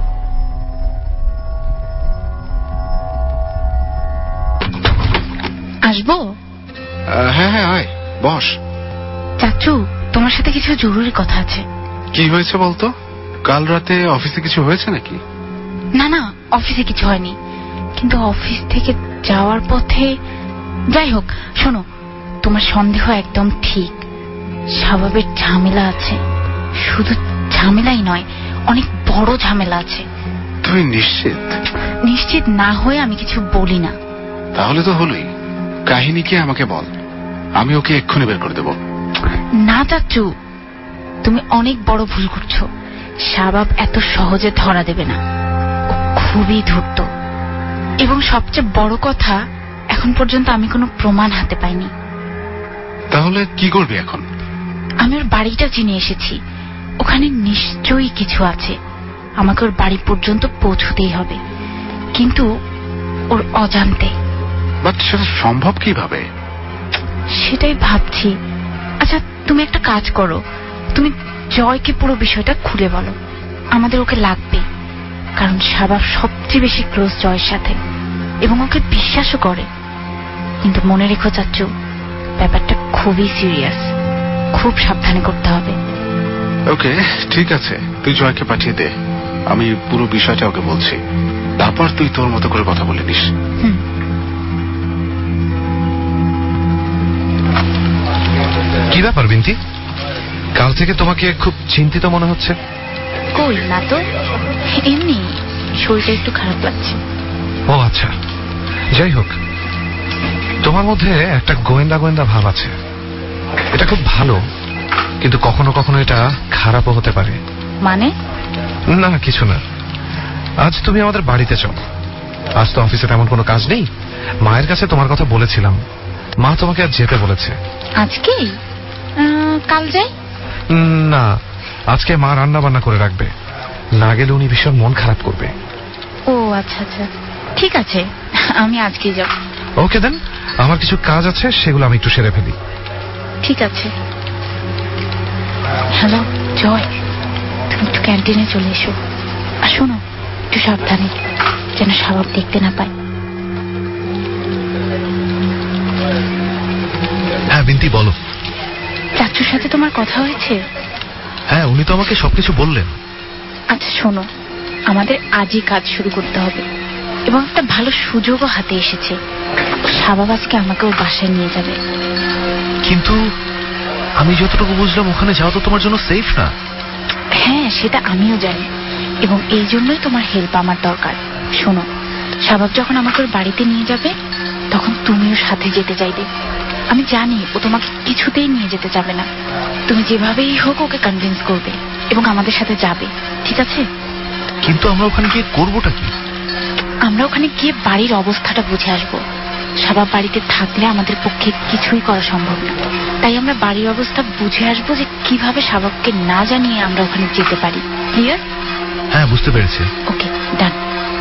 আসবো? হ্যাঁ হ্যাঁ, আয় বস। চাচু, তোমার সাথে কিছু জরুরি কথা আছে। কি হয়েছে বলতো? কাল রাতে অফিসে কিছু হয়েছে নাকি? না না, অফিসে কিছু হয়নি, কিন্তু অফিস থেকে যাওয়ার পথে। যাই হোক, শোনো, তোমার সন্দেহ একদম ঠিক। শাবাবের ঝামেলা আছে। শুধু ঝামেলাই নয়, অনেক বড় ঝামেলা আছে। তুই নিশ্চিত? নিশ্চিত না হয়ে আমি কিছু বলি না। তাহলে তো হলোই। কাহিনী কি আমাকে বল, আমি ওকে এক্ষুনি বের করে দেব। না চাচু, তুমি অনেক বড় ভুল করছো। শাবাব এত সহজে ধরা দেবে না। ও খুবই ধূর্ত, এবং সবচেয়ে বড় কথা, এখন পর্যন্ত আমি কোনো প্রমাণ হাতে পাইনি। তাহলে কি করবি এখন? আমি ওর বাড়িটা চিনে এসেছি। ওখানে নিশ্চয়ই কিছু আছে। আমাকে ওর বাড়ি পর্যন্ত পৌঁছতেই হবে, কিন্তু ওর অজান্তে। বাট সেটা সম্ভব কিভাবে? সেটাই ভাবছি। আচ্ছা, তুমি একটা কাজ করো, তুমি জয়কে পুরো বিষয়টা খুলে বলো। আমাদের ওকে লাগবে, কারণ শাবাব সবচেয়ে বেশি ক্লোজ জয়ের সাথে এবং ওকে বিশ্বাসও করে। কিন্তু মনে রেখো চাচু, ব্যাপারটা খুবই সিরিয়াস। খুব সাবধানে করতে হবে। ওকে, ঠিক আছে, তুই জয়কে পাঠিয়ে দে। আমি পুরো বিষয়টা ওকে বলছি, তারপর তুই তোর মতো করে কথা বলে নিস। কি ব্যাপার বিন্তি, কাল থেকে তোমাকে খুব চিন্তিত মনে হচ্ছে? কই না তো, এমনি শরীরটা একটু খারাপ লাগছে। ও আচ্ছা, যাই হোক, তোমার মধ্যে একটা গোয়েন্দা গোয়েন্দা ভাব আছে। এটা খুব ভালো, কিন্তু কখনো কখনো এটা খারাপও হতে পারে। মানে? না, কিছু না। আজ তুমি আমাদের বাড়িতে চলো। আজ তো অফিসে তেমন কোনো কাজ নেই। মায়ের কাছে তোমার কথা বলেছিলাম, মা তোমাকে আজ যেতে বলেছে। আজকে? কাল যাই? না, আজকে মা রান্না বান্না করে রাখবে। না গেলে উনি ভীষণ মন খারাপ করবে। ও আচ্ছা আচ্ছা, ঠিক আছে, আমি আজকে যাব। ওকে দেন, আমার কিছু কাজ আছে, সেগুলো আমি একটু সেরে ফেলি। ঠিক আছে। হ্যালো জয়, তুমি একটু ক্যান্টিনে চলে এসো। আর শোনো, একটু সাবধানে, যেন শাবাব দেখতে না পায়। হ্যাঁ বিন্তি, বলো। চাচুর সাথে তোমার কথা হয়েছে? হ্যাঁ, উনি তো আমাকে সবকিছু বললেন। আচ্ছা শোনো, আমাদের আজই কাজ শুরু করতে হবে, এবং একটা ভালো সুযোগও হাতে এসেছে। শাবাব আজকে আমাকে ওর বাসায় নিয়ে যাবে। কিন্তু আমি যতটুকু বুঝলাম, ওখানে যাওয়া তো তোমার জন্য সেফ না। হ্যাঁ, সেটা আমিও জানি, এবং এই জন্যই তোমার হেল্প আমার দরকার। শোনো, শাবাব যখন আমাকে ওর বাড়িতে নিয়ে যাবে, তখন তুমিও সাথে যেতে চাইবে। আমি জানি ও তোমাকে কিছুতেই নিয়ে যেতে যাবে না। তুমি যেভাবেই হোক ওকে কনভিন্স করবে এবং আমাদের সাথে যাবে, ঠিক আছে? কিন্তু আমরা ওখানে গিয়ে করবোটা কি? আমরা ওখানে গিয়ে বাড়ির অবস্থাটা বুঝে আসবো। শাবাব বাড়িতে থাকলে আমাদের পক্ষে কিছুই করা সম্ভব না, তাই আমরা বাড়ির অবস্থা বুঝে আসবো যে কিভাবে শাবাবকে না জানিয়ে আমরা ওখানে যেতে পারি। ক্লিয়ার? হ্যাঁ, বুঝতে পেরেছি। ওকে, ডান।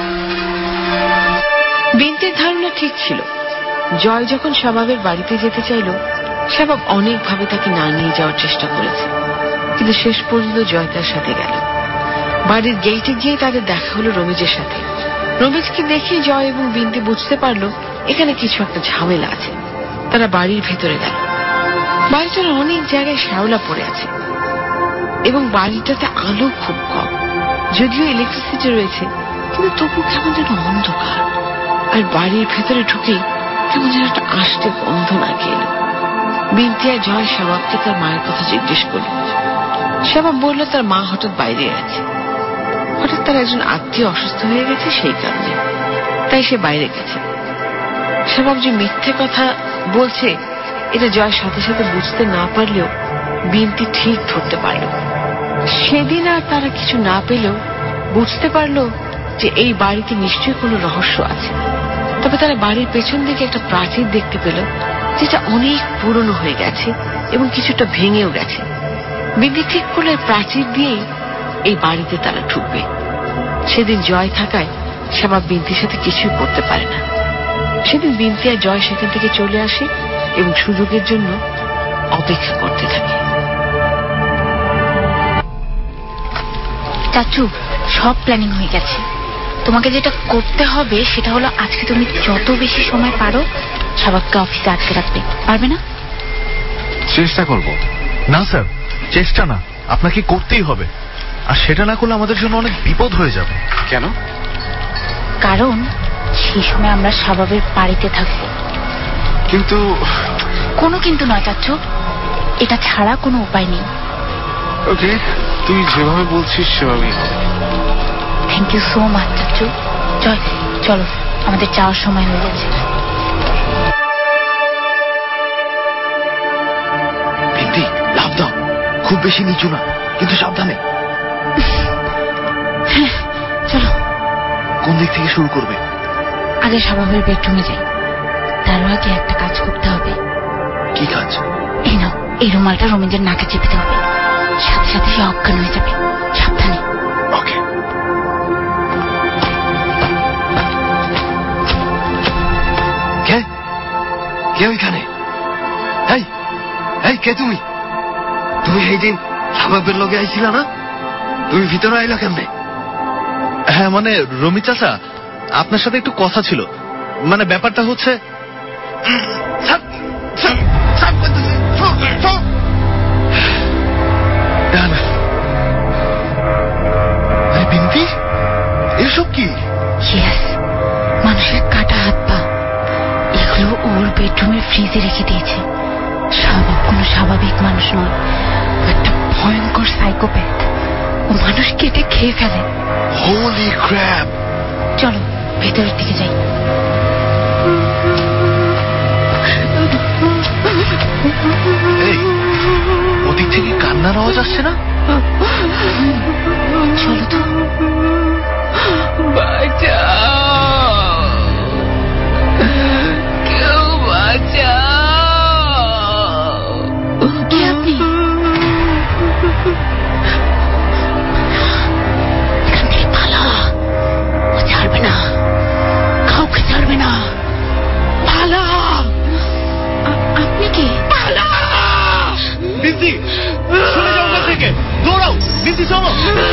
বিনতির ধারণা ঠিক ছিল। জয় যখন শাবাবের বাড়িতে যেতে চাইল, শাবাব অনেকভাবে তাকে না নিয়ে যাওয়ার চেষ্টা করেছে, কিন্তু শেষ পর্যন্ত জয় তার সাথে গেল। বাড়ির গেটে গিয়ে তাদের দেখা হলো রমিজের সাথে। রমিজকে দেখে জয় এবং বিনতি বুঝতে পারলো এখানে কিছু একটা ঝামেলা আছে। তারা বাড়ির ভেতরে গেল। বাড়িটার অনেক জায়গায় শ্যাওলা পড়ে আছে এবং বাড়িটাতে আলো খুব কম। যদিও ইলেকট্রিসিটি রয়েছে, কিন্তু তবু কেমন যেন অন্ধকার। আর বাড়ির ভেতরে ঢুকেই কেমন যেন একটা আষ্টে গন্ধ নাকে এলো। বিনতি আর জয় শাবাবকে তার মায়ের কথা জিজ্ঞেস করল। শাবাব বলল তার মা হঠাৎ বাইরে আছে, হঠাৎ তার একজন আত্মীয় অসুস্থ হয়ে গেছে, সেই কারণে তাই সে বাইরে গেছে। শাবাব যে মিথ্যে কথা বলছে এটা জয় সাথে সাথে বুঝতে না পারলেও বিনতি ঠিক ধরতে পারল। সেদিন আর তারা কিছু না পেলেও বুঝতে পারল যে এই বাড়িতে নিশ্চয়ই কোনো রহস্য আছে। তবে তারা বাড়ির পেছন দিকে একটা প্রাচীর দেখতে পেল, যেটা অনেক পুরনো হয়ে গেছে এবং কিছুটা ভেঙেও গেছে। বিনতি ঠিক করলে প্রাচীর দিয়েই এই বাড়িতে তারা ঢুকবে। সেদিন জয় থাকায় শাবাব বিনতির সাথে কিছুই করতে পারে না। সেদিন বিনতি আর জয় সেখান থেকে চলে আসে এবং সুযোগের জন্য অপেক্ষা করতে থাকে। চাচু, সব প্ল্যানিং হয়ে গেছে। তোমাকে যেটা করতে হবে সেটা হলো আজকে তুমি যত বেশি সময় পারো শাবাবকে অফিসে আটকে রাখবে। পারবে না? চেষ্টা করব। না স্যার, চেষ্টা না, আপনাকে করতেই হবে। আর সেটা না করলে আমাদের জন্য অনেক বিপদ হয়ে যাবে। কেন? কারণ সেই সময় আমরা শাবাবের বাড়িতে থাকবো। কিন্তু কোনো কিন্তু নয় চাচু, এটা ছাড়া কোনো উপায় নেই। ওকে, তুই যেভাবে বলছিস সেভাবেই হবে। থ্যাংক ইউ সো মাচ চাচু। জয়, চলো, আমাদের যাওয়ার সময় হয়ে গেছে। বিনতি, লাভ দাও। খুব বেশি নিচু না, কিন্তু সাবধানে। হ্যাঁ, চলো। কোন দিক থেকে শুরু করবে? আগে শাবাবের বেডরুমে যাই। তার আগে একটা কাজ করতে হবে। কি কাজ? এই নাও, এই রুমালটা রমিজের নাকে চেপে হবে, সাথে সাথে সে অজ্ঞান হয়ে যাবে। সাবধানে। ওকে। কে ওইখানে? কে তুমি? তুমি এই দিন শাবাবের লগে আইছিলা না? তুমি ভিতরে আইলা কেমনে? হ্যাঁ, মানে রমি চাচা, আপনার সাথে একটু কথা ছিল। মানে ব্যাপারটা হচ্ছে, বিনতি, এসব কি? মানুষের কাটা হাত পা, এগুলো ওর বেডরুমের ফ্রিজে রেখে দিয়েছে। শাবাব কোনো স্বাভাবিক মানুষ নয়, একটা ভয়ঙ্কর সাইকোপ্যাথ। ও মানুষ কেটে খেয়ে ফেলে। Holy crap! চলো ভেতরের দিকে যাই। ওদিক থেকে কান্নার আওয়াজ আসছে না? চলো তো। কেউ কে আপনি? এখান থেকে পালা, ও ছাড়বে না, কাউকে ছাড়বে না। পালা। আপনি কে? পালা। বিনতি, চলে যাও ওখান থেকে, দৌড়াও। বিনতি, চলো।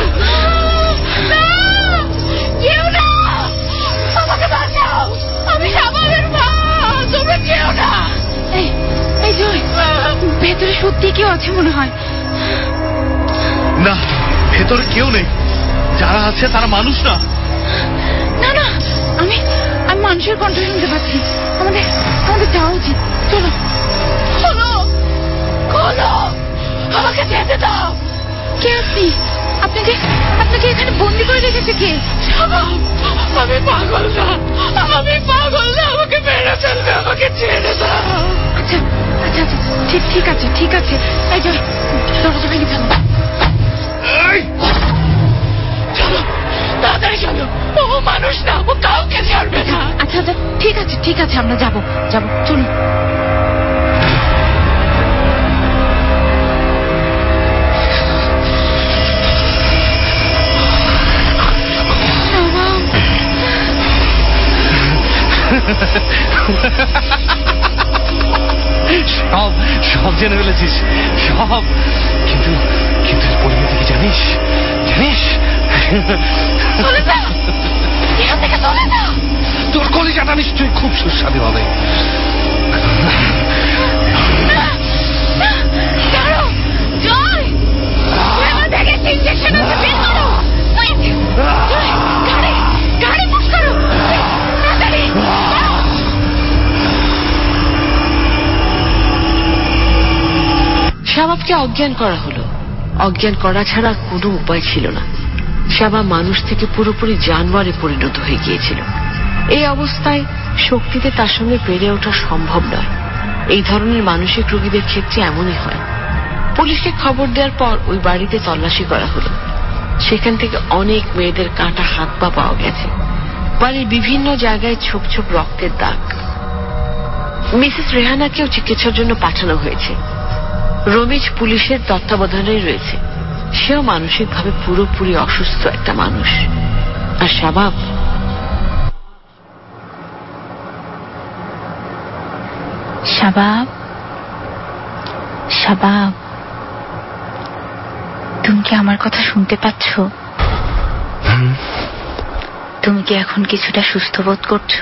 কেউ না, আমাকে বাঁচাও, আমি শাবাবের মা, তোমরা কেউ না। এই জয়, ভেতরে সত্যি কেউ আছে মনে হয়। না, ভেতরে কেউ নেই। যারা আছে তারা মানুষ না। না না, আমি মানুষের কণ্ঠ শুনতে পাচ্ছি। আমাদের যাওয়া উচিত। চলো। খোলো, খোলো, আমাকে যেতে দাও। কে আপনি? আপনাকে এখানে বন্দি করে রেখেছে কে? আমি পাগল না, আমাকে মেরে ফেলবে, আমাকে ছেড়ে দাও। আচ্ছা, ঠিক আছে। এই জয়, দরজা ভেঙে ফেলো। চলো, তাড়াতাড়ি চলো, ও মানুষ না, ও কাউকে ছাড়বে না। আচ্ছা আচ্ছা, ঠিক আছে, আমরা যাবো, চলুন। সব জেনে ফেলেছিস, সব। কিন্তু পরিণতি কি জানিস? চলে যা, এখান থেকে চলে যা। তোর কলিজাটা নিশ্চয়ই খুব সুস্বাদু হবে। জয়, ইঞ্জেকশন আছে, বের করো। গাড়ি পুশ করো। শাবাবকে অজ্ঞান করা হলো। অজ্ঞান করা ছাড়া কোনো উপায় ছিল না। শাবাব মানুষ থেকে পুরোপুরি জানোয়ারে পরিণত হয়ে গিয়েছিল। এই অবস্থায় শক্তিতে তার সঙ্গে পেরে ওঠা সম্ভব নয়। এই ধরনের মানসিক রোগীদের ক্ষেত্রে এমনই হয়। পুলিশকে খবর দেওয়ার পর ওই বাড়িতে তল্লাশি করা হলো। সেখান থেকে অনেক মেয়েদের কাটা হাত পা পাওয়া গেছে। বাড়ির বিভিন্ন জায়গায় ছোপ ছোপ রক্তের দাগ। মিসেস রেহানাকেও চিকিৎসার জন্য পাঠানো হয়েছে। রমিজ পুলিশের তত্ত্বাবধানে রয়েছে। সেও মানসিকভাবে পুরোপুরি অসুস্থ একটা মানুষ। আর শাবাব, তুমি কি আমার কথা শুনতে পাচ্ছ? তুমি কি এখন কিছুটা সুস্থ বোধ করছো?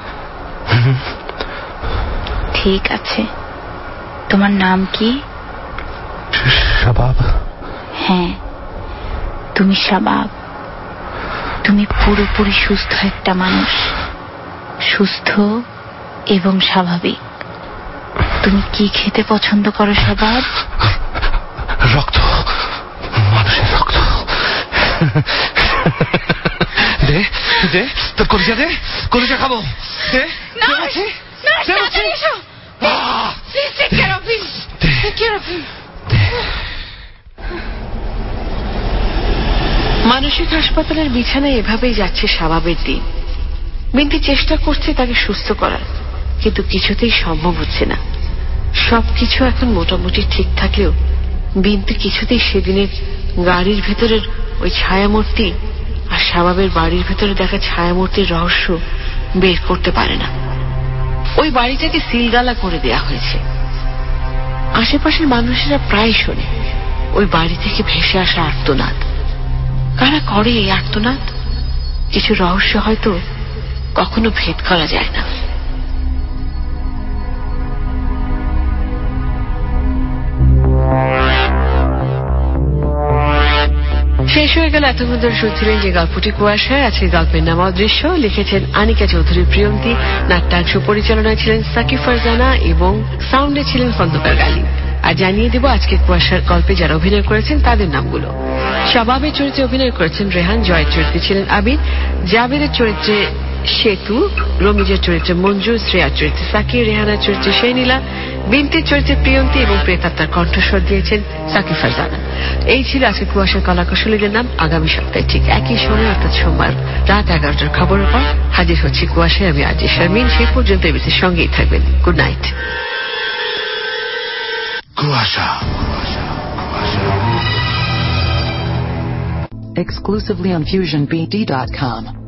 ঠিক আছে, তোমার নাম কি? শাবাব। হ্যাঁ, তুমি শাবাব। তুমি পুরোপুরি সুস্থ একটা মানুষ, সুস্থ এবং স্বাভাবিক। তুমি কি খেতে পছন্দ করো শাবাব? রক্ত, মানুষের রক্ত। দে তোর কলিজা খাবো। মানসিক হাসপাতালের বিছানায় এভাবেই যাচ্ছে শাবাবের দিন। বিনতি চেষ্টা করছে তাকে সুস্থ করার, কিন্তু কিছুতেই সম্ভব হচ্ছে না। সবকিছু এখন মোটামুটি ঠিক থাকলেও বিনতি কিছুতেই সেদিনের গাড়ির ভেতরের ওই ছায়ামূর্তি আর শাবাবের বাড়ির ভেতরে দেখা ছায়ামূর্তির রহস্য বের করতে পারে না। ওই বাড়িটাকে সিলগালা করে দেয়া হয়েছে। আশেপাশের মানুষেরা প্রায় শোনে ওই বাড়ি থেকে ভেসে আসা আর্তনাদ। কারা করে এই আর্তনাদ? কিছু রহস্য হয়তো কখনো ভেদ করা যায় না। শেষ হয়ে গেল এতক্ষণ ধরে শুনছিলেন যে গল্পটি কুয়াশায়। আজকে গল্পের নাম অদৃশ্য। লিখেছেন আনিকা চৌধুরী প্রিয়ন্তী। নাট্যাংশ পরিচালনায় ছিলেন সাকিব ফারজানা এবং সাউন্ডে ছিলেন খন্দকার গালিব। আর জানিয়ে দেব আজকে কুয়াশার গল্পে যারা অভিনয় করেছেন তাদের নামগুলো। শাবাবের চরিত্রে অভিনয় করেছেন রেহান, জয়ের চরিত্রে ছিলেন আবিদ, জাবেদের চরিত্রে সেতু, রমিজের চরিত্রে মঞ্জু, শ্রেয়ার চরিত্রে সাকি, রেহানার চরিত্রে শেনিলা, বিনতির চরিত্রে প্রিয়ন্তী এবং প্রেতাত্মার কণ্ঠস্বর দিয়েছেন সাকিব ফারজানা। এই ছিল আজকে কুয়াশার কলাকুশলীদের নাম। আগামী সপ্তাহে ঠিক একই সময় অর্থাৎ সোমবার রাত 11টার খবরের পর হাজির হচ্ছে কুয়াশায়। আমি আজি শারমিন। সেই পর্যন্ত এবিসির সঙ্গেই থাকবেন। Good night. কুয়াশা। Exclusively on FusionBD.com.